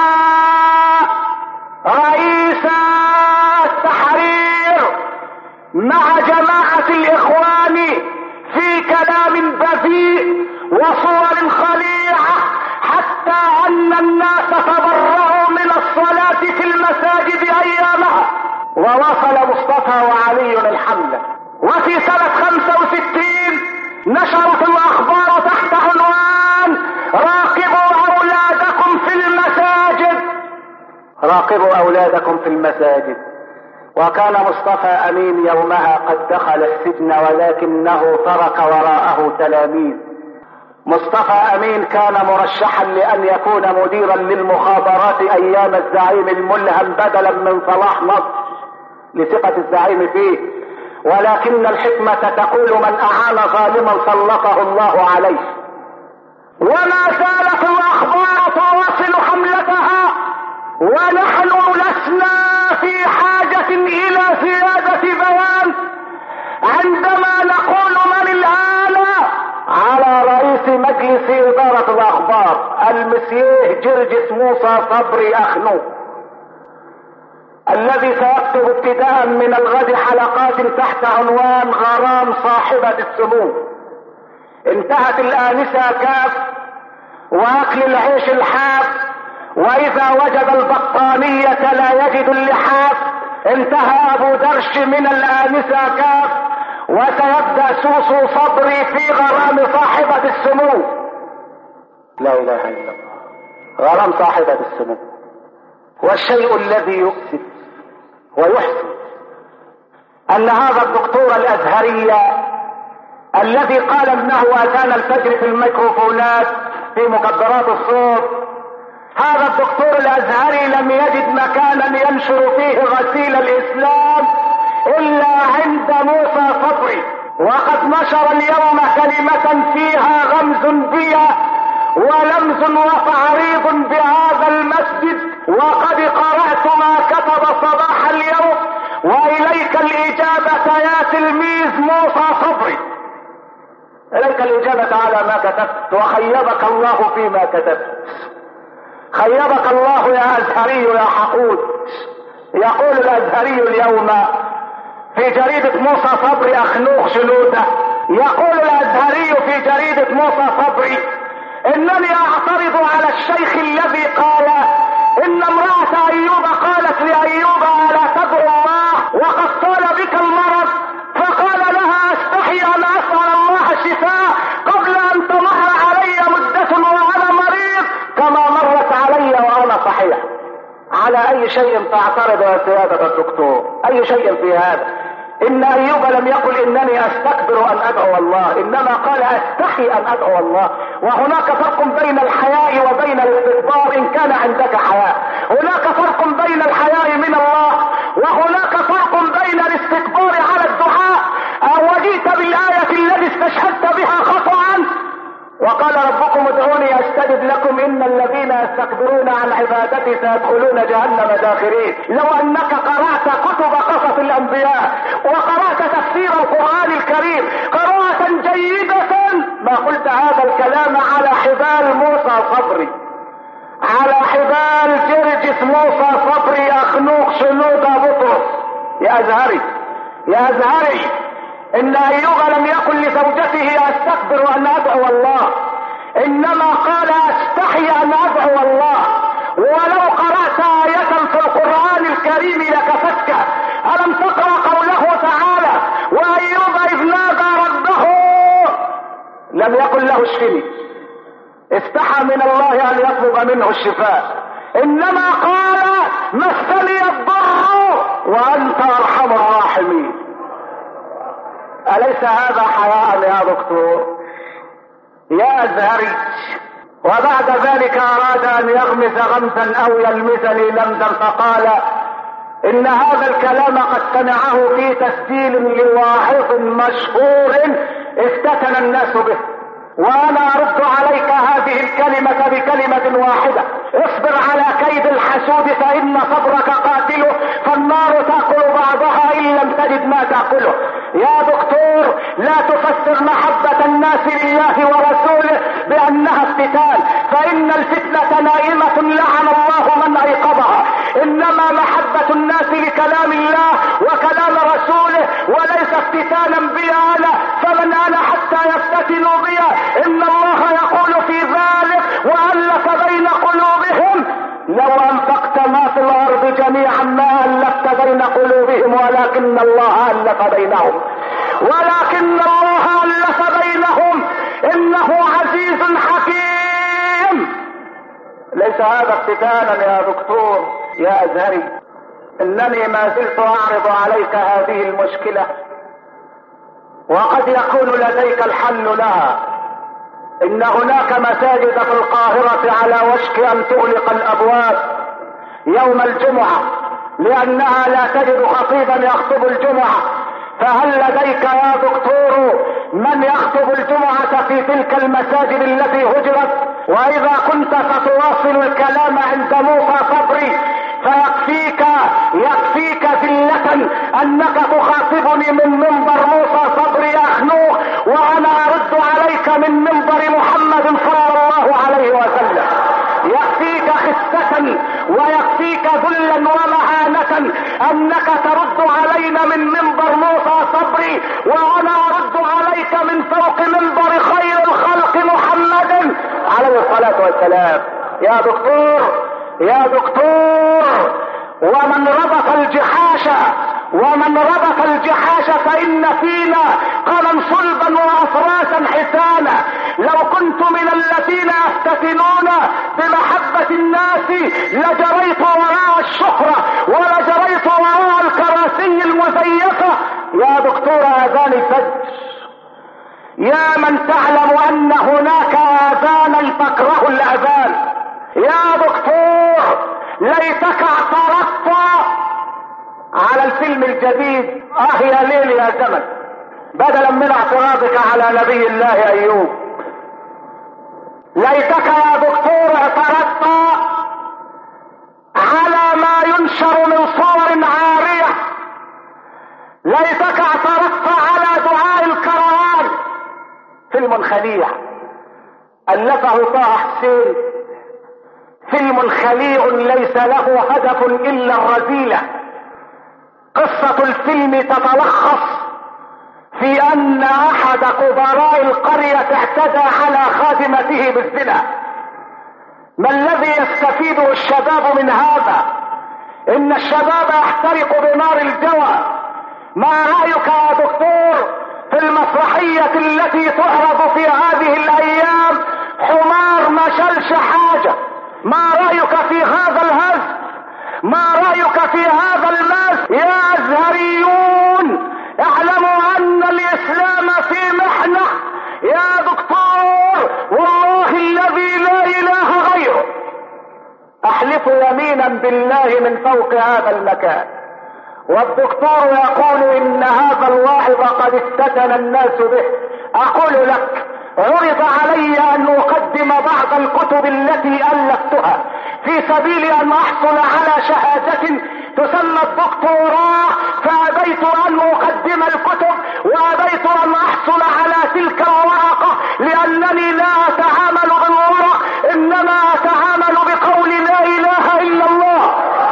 A: رئيس التحرير مع جماعة الاخوان في كلام بذيء وصور خليعة، حتى ان الناس تبرعوا من الصلاة في المساجد ايامها. وواصل مصطفى وعلي الحملة، وفي سنة خمسة وستين نشرت الاخبار تحت عنوان راقبوا اولادكم في المساجد، راقبوا اولادكم في المساجد. وكان مصطفى امين يومها قد دخل السجن ولكنه ترك وراءه تلاميذ. مصطفى امين كان مرشحا لان يكون مديرا للمخابرات ايام الزعيم الملهم بدلا من صلاح نصر لثقة الزعيم فيه، ولكن الحكمة تقول من اعان ظالما سلطه الله عليه. وما زالت الاخبار تواصل حملتها، ونحن لسنا في حاجة الى زيادة بيان عندما نقول من الآن على رئيس مجلس ادارة الاخبار المسيح جرجس موسى صبري اخنو، الذي سيكتب ابتداء من الغد حلقات تحت عنوان غرام صاحبة السموم. انتهت الآنسة كاف واكل العيش الحاف، واذا وجد البطانية لا يجد اللحاف. انتهى ابو درش من الآنسة كاف وسيبدأ سوسو صبري في غرام صاحبة السمو. لا اله الا الله، غرام صاحبة السمو. والشيء الذي يؤسف ويحسن ان هذا الدكتور الازهري الذي قال انه اذان الفجر في الميكروفونات في مكبرات الصوت، هذا الدكتور الازهري لم يجد مكانا ينشر فيه غسيل الاسلام الا عند موسى صبري، وقد نشر اليوم كلمة فيها غمز بي ولمز وتعريض بهذا المسجد، وقد قرأت ما كتب صباح اليوم، واليك الاجابة يا تلميذ موسى صبري، اليك الاجابة على ما كتبت، وخيبك الله فيما كتبت. خيبك الله يا ازهري يا حقود. يقول الازهري اليوم في جريدة موسى صبري اخنوخ شنودة، يقول الازهري في جريدة موسى صبري انني اعترض على الشيخ الذي قال ان امرأة ايوب قالت لايوب الا تدعو الله وقد طال بك المرض، فقال لها استحي ان اسأل الله الشفاء قبل ان تمر علي مدة وانا مريض كما مرت علي وانا صحيح. على اي شيء تعترض يا سيادة الدكتور؟ اي شيء في هذا؟ ان ايوب لم يقل انني استكبر ان ادعو الله، انما قال استحي ان ادعو الله. وهناك فرق بين الحياء وبين الاستكبار ان كان عندك حياء، هناك فرق بين الحياء من الله وهناك فرق بين الاستكبار على الدعاء. وجئت بالاية التي استشهدت بها خطأ، وقال ربكم ادعوني استجب لكم ان الذين يستكبرون عن عبادتي سيدخلون جهنم داخرين. لو انك قرأت كتب قصص الانبياء وقرأت تفسير القرآن الكريم قراءة جيدة ما قلت هذا الكلام على حبال موسى صبري، على حبال جرجس موسى صبري اخنوخ شنودة بطرس. يا ازهري يا ازهري، ان ايوب لم يقل لزوجته استكبر ان ادعو الله، انما قال استحي ان ادعو الله. ولو قرأت آية في القرآن الكريم لكفتك. ألم تقرأ قوله تعالى وايوب اذ نادى ربه لم يقل له اشفني، استحى من الله ان يطلب منه الشفاء، انما قال مسني الضر وانت ارحم الراحمين. أليس هذا حياء يا دكتور يا ازهري؟ وبعد ذلك اراد ان يغمز غمزا او يلمزني لمزا، فقال ان هذا الكلام قد سمعه في تسجيل لواعظ مشهور افتتن الناس به، وانا ارد عليك هذه الكلمة بكلمة واحدة: اصبر على كيد الحسود فان صبرك قاتله، فالنار تأكل بعضها ان لم تجد ما تأكله. يا دكتور لا تفسر محبة الناس لله ورسوله بانها افتتان، فان الفتنة نائمة لعن الله من ايقظها، انما محبة الناس لكلام الله وكلام رسوله وليس افتتانا بي انا، فمن انا حتى يفتتنوا بي؟ ان الله يقول في ذلك والف بين قلوبهم لو انفقت ما في الارض جميعا ما الفت بين قلوبهم ولكن الله الف بينهم ولكن الله الف بينهم انه عزيز حكيم. ليس هذا افتتانا يا دكتور يا ازهري؟ انني ما زلت اعرض عليك هذه المشكلة، وقد يكون لديك الحل لها. ان هناك مساجد في القاهرة على وشك ان تغلق الابواب يوم الجمعة لانها لا تجد خطيبا يخطب الجمعة، فهل لديك يا دكتور من يخطب الجمعة في تلك المساجد التي هجرت؟ واذا كنت ستواصل الكلام عند موسى صبري فيكفيك يكفيك ذلة انك تخاطبني من منبر موسى صبري يا اخنوخ، وانا ارد عليك من منبر محمد صلى الله عليه وسلم. يكفيك خسة ويكفيك ذلا ومهانة انك ترد علينا من منبر موسى صبري، وانا ارد عليك من فوق منبر خير الخلق محمد عليه الصلاة والسلام. يا دكتور يا دكتور، ومن ربط الجحاش ومن ربط الجحاش فإن فينا قما صلبا وأفراسا حسانا. لو كنت من الذين يفتتنون بمحبة الناس لجريت وراء الشهرة ولجريت وراء الكراسي المزيفة. يا دكتور آذان الفجر، يا من تعلم أن هناك آذانا تكره الأذان، يا دكتور ليتك اعترضت على الفيلم الجديد اه يا ليل يا زمن بدلا من اعتراضك على نبي الله ايوب. ليتك يا دكتور اعترضت على ما ينشر من صور عارية. ليتك اعترضت على دعاء الكروان، فيلم خليع ألفه طه حسين، فيلم خليع ليس له هدف إلا الرذيلة. قصة الفيلم تتلخص في أن أحد كبراء القرية اعتدى على خادمته بالزنا. ما الذي يستفيده الشباب من هذا؟ إن الشباب يحترق بنار الجوى. ما رأيك يا دكتور في المسرحية التي تعرض في هذه الأيام؟ حمار ما شالش حاجة. ما رأيك في هذا الهز؟ ما رأيك في هذا المس؟ يا أزهريون اعلموا أن الإسلام في محنة يا دكتور، والله الذي لا إله غيره أحلف يمينا بالله من فوق هذا المكان. والدكتور يقول إن هذا الواعظ قد افتتن الناس به. أقول لك عرض علي أن أقدم بعض الكتب التي ألفتها في سبيل أن أحصل على شهادة تسمى الدكتوراه، فأبيت أن أقدم الكتب وأبيت أن أحصل على تلك الورقة، لأنني لا أتعامل بالورق إنما أتعامل بقول لا إله إلا الله.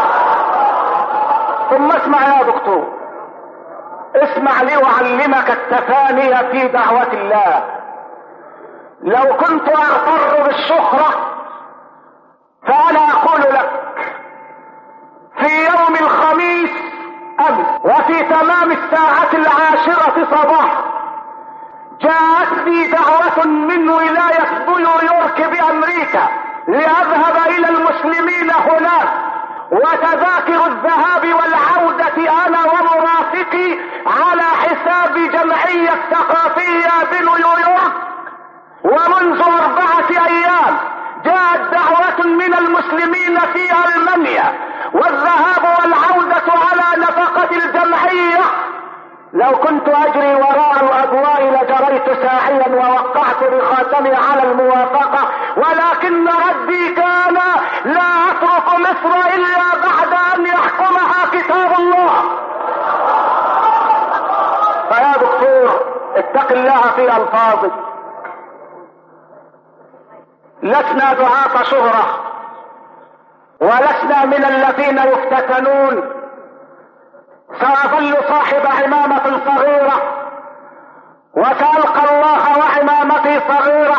A: ثم اسمع يا دكتور، اسمع لي أعلمك التفاني في دعوة الله. لو كنت أغتر بالشهرة فأنا أقول لك في يوم الخميس أمس وفي تمام الساعة العاشرة صباحا جاءتني دعوة من ولاية نيويورك بأمريكا لأذهب إلى المسلمين هناك، وتذاكر الذهاب والعودة أنا ومرافقي على حساب جمعية ثقافية بنيويورك. ومنذ أربعة أيام جاءت دعوة من المسلمين في ألمانيا والذهاب والعودة على نفقة الجمعية. لو كنت أجري وراء الأضواء لجريت ساعيا ووقعت بخاتمي على الموافقة، ولكن ردي كان لا أترك مصر إلا بعد أن يحكمها كتاب الله. فيا دكتور اتق الله في ألفاظك. لسنا دعاة شهرة ولسنا من الذين يفتتنون. سأظل صاحب عمامة صغيرة وسألقى الله وعمامتي صغيرة.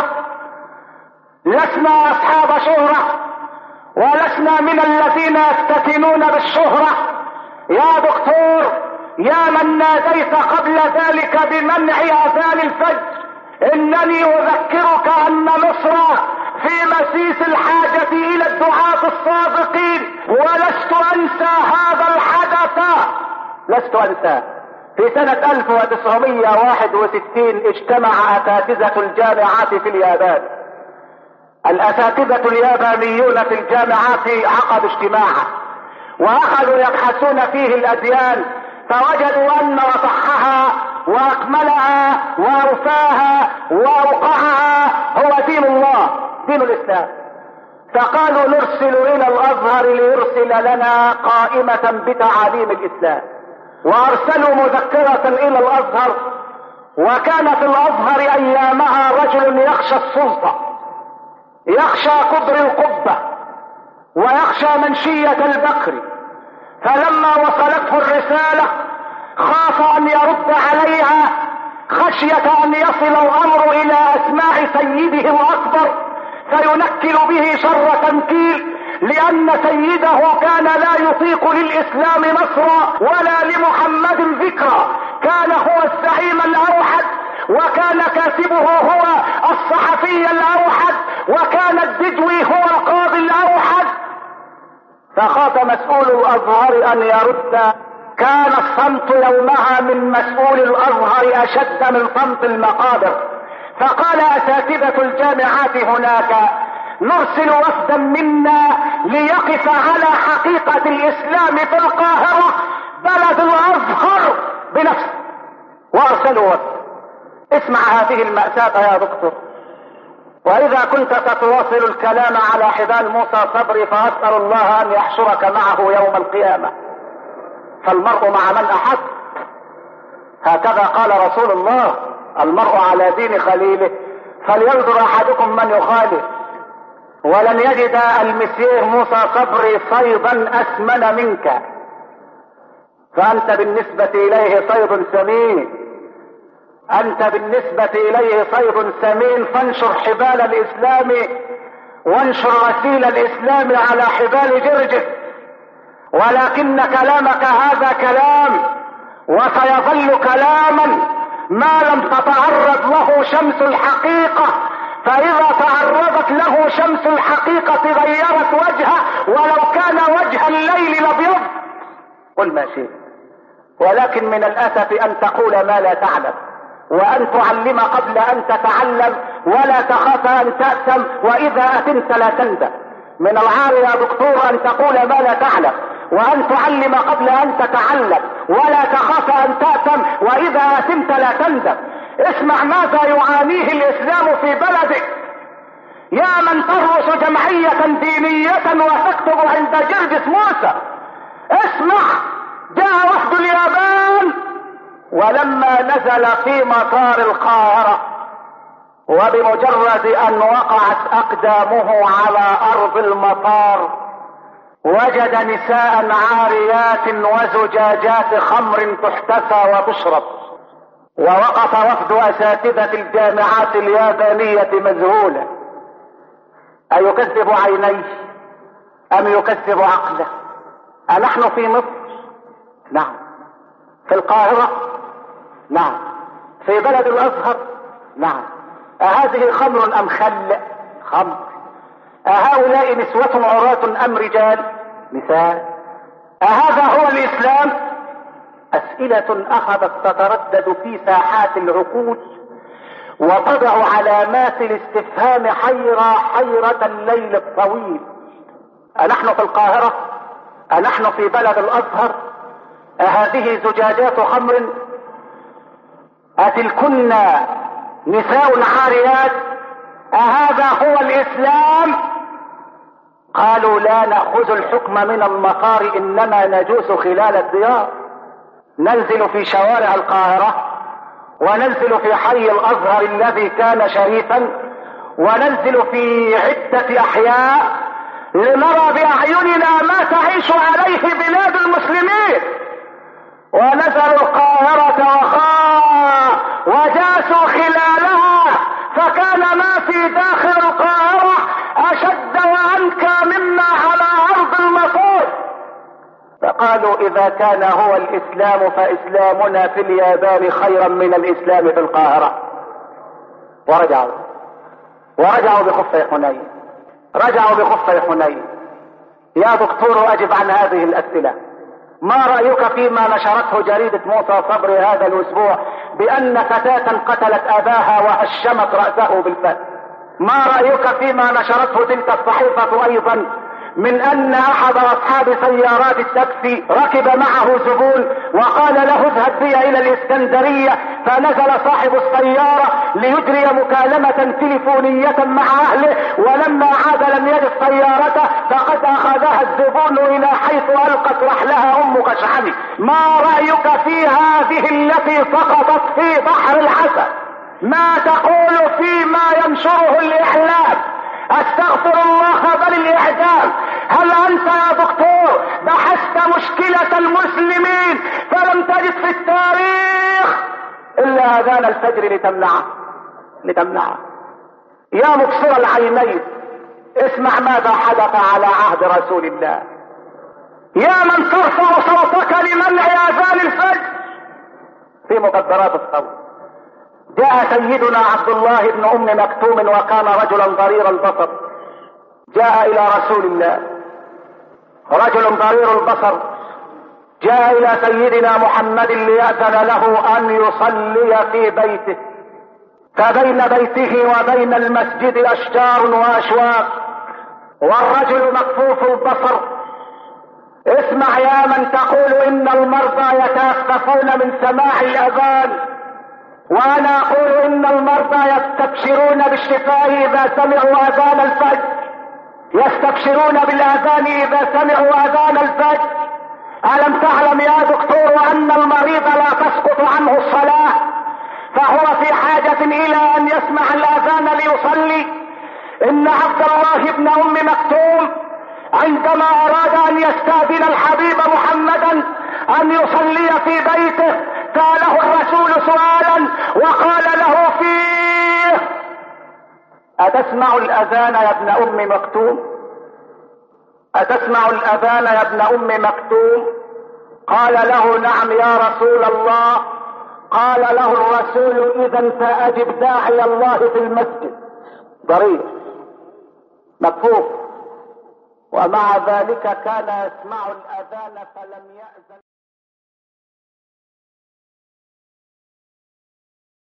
A: لسنا أصحاب شهرة ولسنا من الذين يفتتنون بالشهرة. يا دكتور يا من ناديت قبل ذلك بمنع أذان الفجر، إنني أذكرك أن مصر في مسيس الحاجة إلى الدعاة الصادقين، ولست أنسى هذا الحدث، لست أنسى. في سنة ألف وتسعمائة وواحد وستين اجتمع أساتذة الجامعات في اليابان. الأساتذة اليابانيون في الجامعات عقدوا اجتماعا وأخذوا يبحثون فيه الأديان، فوجدوا أن أصحها وأكملها وأوفاها وأوقعها هو دين الله، دين الإسلام. فقالوا نرسل إلى الأزهر ليرسل لنا قائمة بتعاليم الإسلام، وأرسلوا مذكرة إلى الأزهر. وكان في الأزهر أيامها رجل يخشى السلطة، يخشى كبر القبة ويخشى منشية البكر، فلما وصلته الرسالة خاف أن يرد عليها خشية أن يصل الأمر إلى أسماع سيده الأكبر فينكل به شر تنكيل، لأن سيده كان لا يطيق للإسلام نصرا ولا لمحمد ذكرا، كان وكان كاتبه هو الصحفي الاوحد، وكان الدجوي هو القاضي الاوحد. فخاف مسؤول الازهر ان يرد. كان الصمت يومها من مسؤول الازهر اشد من صمت المقابر. فقال اساتذة الجامعات هناك: نرسل وفدا منا ليقف على حقيقة الاسلام في القاهرة بلد الازهر بنفسه. وارسلوا وفد. اسمع هذه المأساة يا دكتور. واذا كنت ستواصل الكلام على حبال موسى صبري فاسأل الله ان يحشرك معه يوم القيامة. فالمرء مع من احب، هكذا قال رسول الله: المرء على دين خليله فلينظر احدكم من يخالف. ولن يجد المسير موسى صبري صيدا اسمن منك، فانت بالنسبة اليه صيد سمين، انت بالنسبة اليه صيد سمين. فانشر حبال الاسلام وانشر غسيل الاسلام على حبال جرجس. ولكن كلامك هذا كلام وسيظل كلاما ما لم تتعرض له شمس الحقيقة. فاذا تعرضت له شمس الحقيقة غيرت وجهه، ولو كان وجه الليل الابيض. قل ما شئت، ولكن من الاسف ان تقول ما لا تعلم، وان تعلم قبل ان تتعلم، ولا تخاف ان تأتم، واذا اتمت لا تندم. من العار يا دكتور ان تقول ما لا تعلم، وان تعلم قبل ان تتعلم، ولا تخاف ان تأتم، واذا اتمت لا تندم. اسمع ماذا يعانيه الاسلام في بلدك. يا من ترأس جمعية دينية وتكتب عند جرجس موسى. اسمع، جاء وفد اليابان، ولما نزل في مطار القاهرة وبمجرد ان وقعت اقدامه على ارض المطار وجد نساء عاريات وزجاجات خمر تحتسى وتشرب. ووقف وفد اساتذة الجامعات اليابانية مذهولا، ايكذب عينيه ام يكذب عقله؟ انحن في مصر؟ نعم. في القاهرة؟ نعم. في بلد الازهر؟ نعم. أهذه خمر ام خل؟ خمر. أهؤلاء نسوة عراة ام رجال؟ نساء. أهذا هو الاسلام؟ اسئلة اخذت تتردد في ساحات العقول وتضع علامات الاستفهام حيرة حيرة الليل الطويل. أنحن في القاهرة؟ أنحن في بلد الازهر؟ أهذه زجاجات خمر؟ أتلكن نساء عاريات؟ أهذا هو الاسلام؟ قالوا: لا نأخذ الحكم من المطار، انما نجوس خلال الديار، ننزل في شوارع القاهرة، وننزل في حي الازهر الذي كان شريفا، وننزل في عدة احياء لنرى باعيننا ما تعيش عليه بلاد المسلمين. ونزلوا القاهرة وخاء وجاسوا خلالها، فكان ما في داخل القاهرة اشد وانكى مما على ارض المطار. فقالوا: اذا كان هو الاسلام فاسلامنا في اليابان خيرا من الاسلام في القاهرة. ورجعوا ورجعوا بخفي حنين، رجعوا بخفي حنين. يا دكتور اجب عن هذه الاسئلة. ما رأيك فيما نشرته جريدة موسى صبري هذا الاسبوع بان فتاة قتلت اباها وهشمت رأسه بالفأس؟ ما رأيك فيما نشرته تلك الصحيفة ايضا من ان احد اصحاب سيارات التاكسي ركب معه زبون وقال له: اذهب بي الى الاسكندرية، فنزل صاحب السيارة ليجري مكالمة تليفونية مع اهله، ولما عاد لم يجد سيارته فقد اخذها الزبون الى حيث القت رحلها ام قشعمي. ما رأيك في هذه التي سقطت في بحر الحسن؟ ما تقول فيما ينشره الاعلام؟ استغفر الله، بل الاعدام. هل انت يا دكتور بحثت مشكلة المسلمين فلم تجد في التاريخ الا اذان الفجر لتمنعه لتمنعه يا مبصر العينين، اسمع ماذا حدث على عهد رسول الله. يا من ترفع صوتك لمنع اذان الفجر في مقدرات الصوت، جاء سيدنا عبد الله بن ام مكتوم وكان رجلا ضرير البصر، جاء الى رسول الله، رجل ضرير البصر جاء الى سيدنا محمد ليأذن له ان يصلي في بيته، فبين بيته وبين المسجد اشجار واشواك، والرجل مكفوف البصر. اسمع يا من تقول ان المرضى يتأسفون من سماع الاذان، وانا اقول ان المرضى يستبشرون بالشفاء اذا سمعوا اذان الفجر، يستبشرون بالاذان اذا سمعوا اذان الفجر. الم تعلم يا دكتور ان المريض لا تسقط عنه الصلاة، فهو في حاجة الى ان يسمع الاذان ليصلي؟ ان عبد الله بن ام مكتوم عندما اراد ان يستأذن الحبيب محمدا ان يصلي في بيته سأله الرسول سؤالا وقال له فيه: أتسمع الأذان يا ابن أم مكتوم؟ أتسمع الأذان يا ابن أم مكتوم؟ قال له: نعم يا رسول الله. قال له الرسول: إذا فأجب داعي الله في المسجد. ضرير مكفوف، ومع ذلك كان يسمع الأذان فلم يأذن.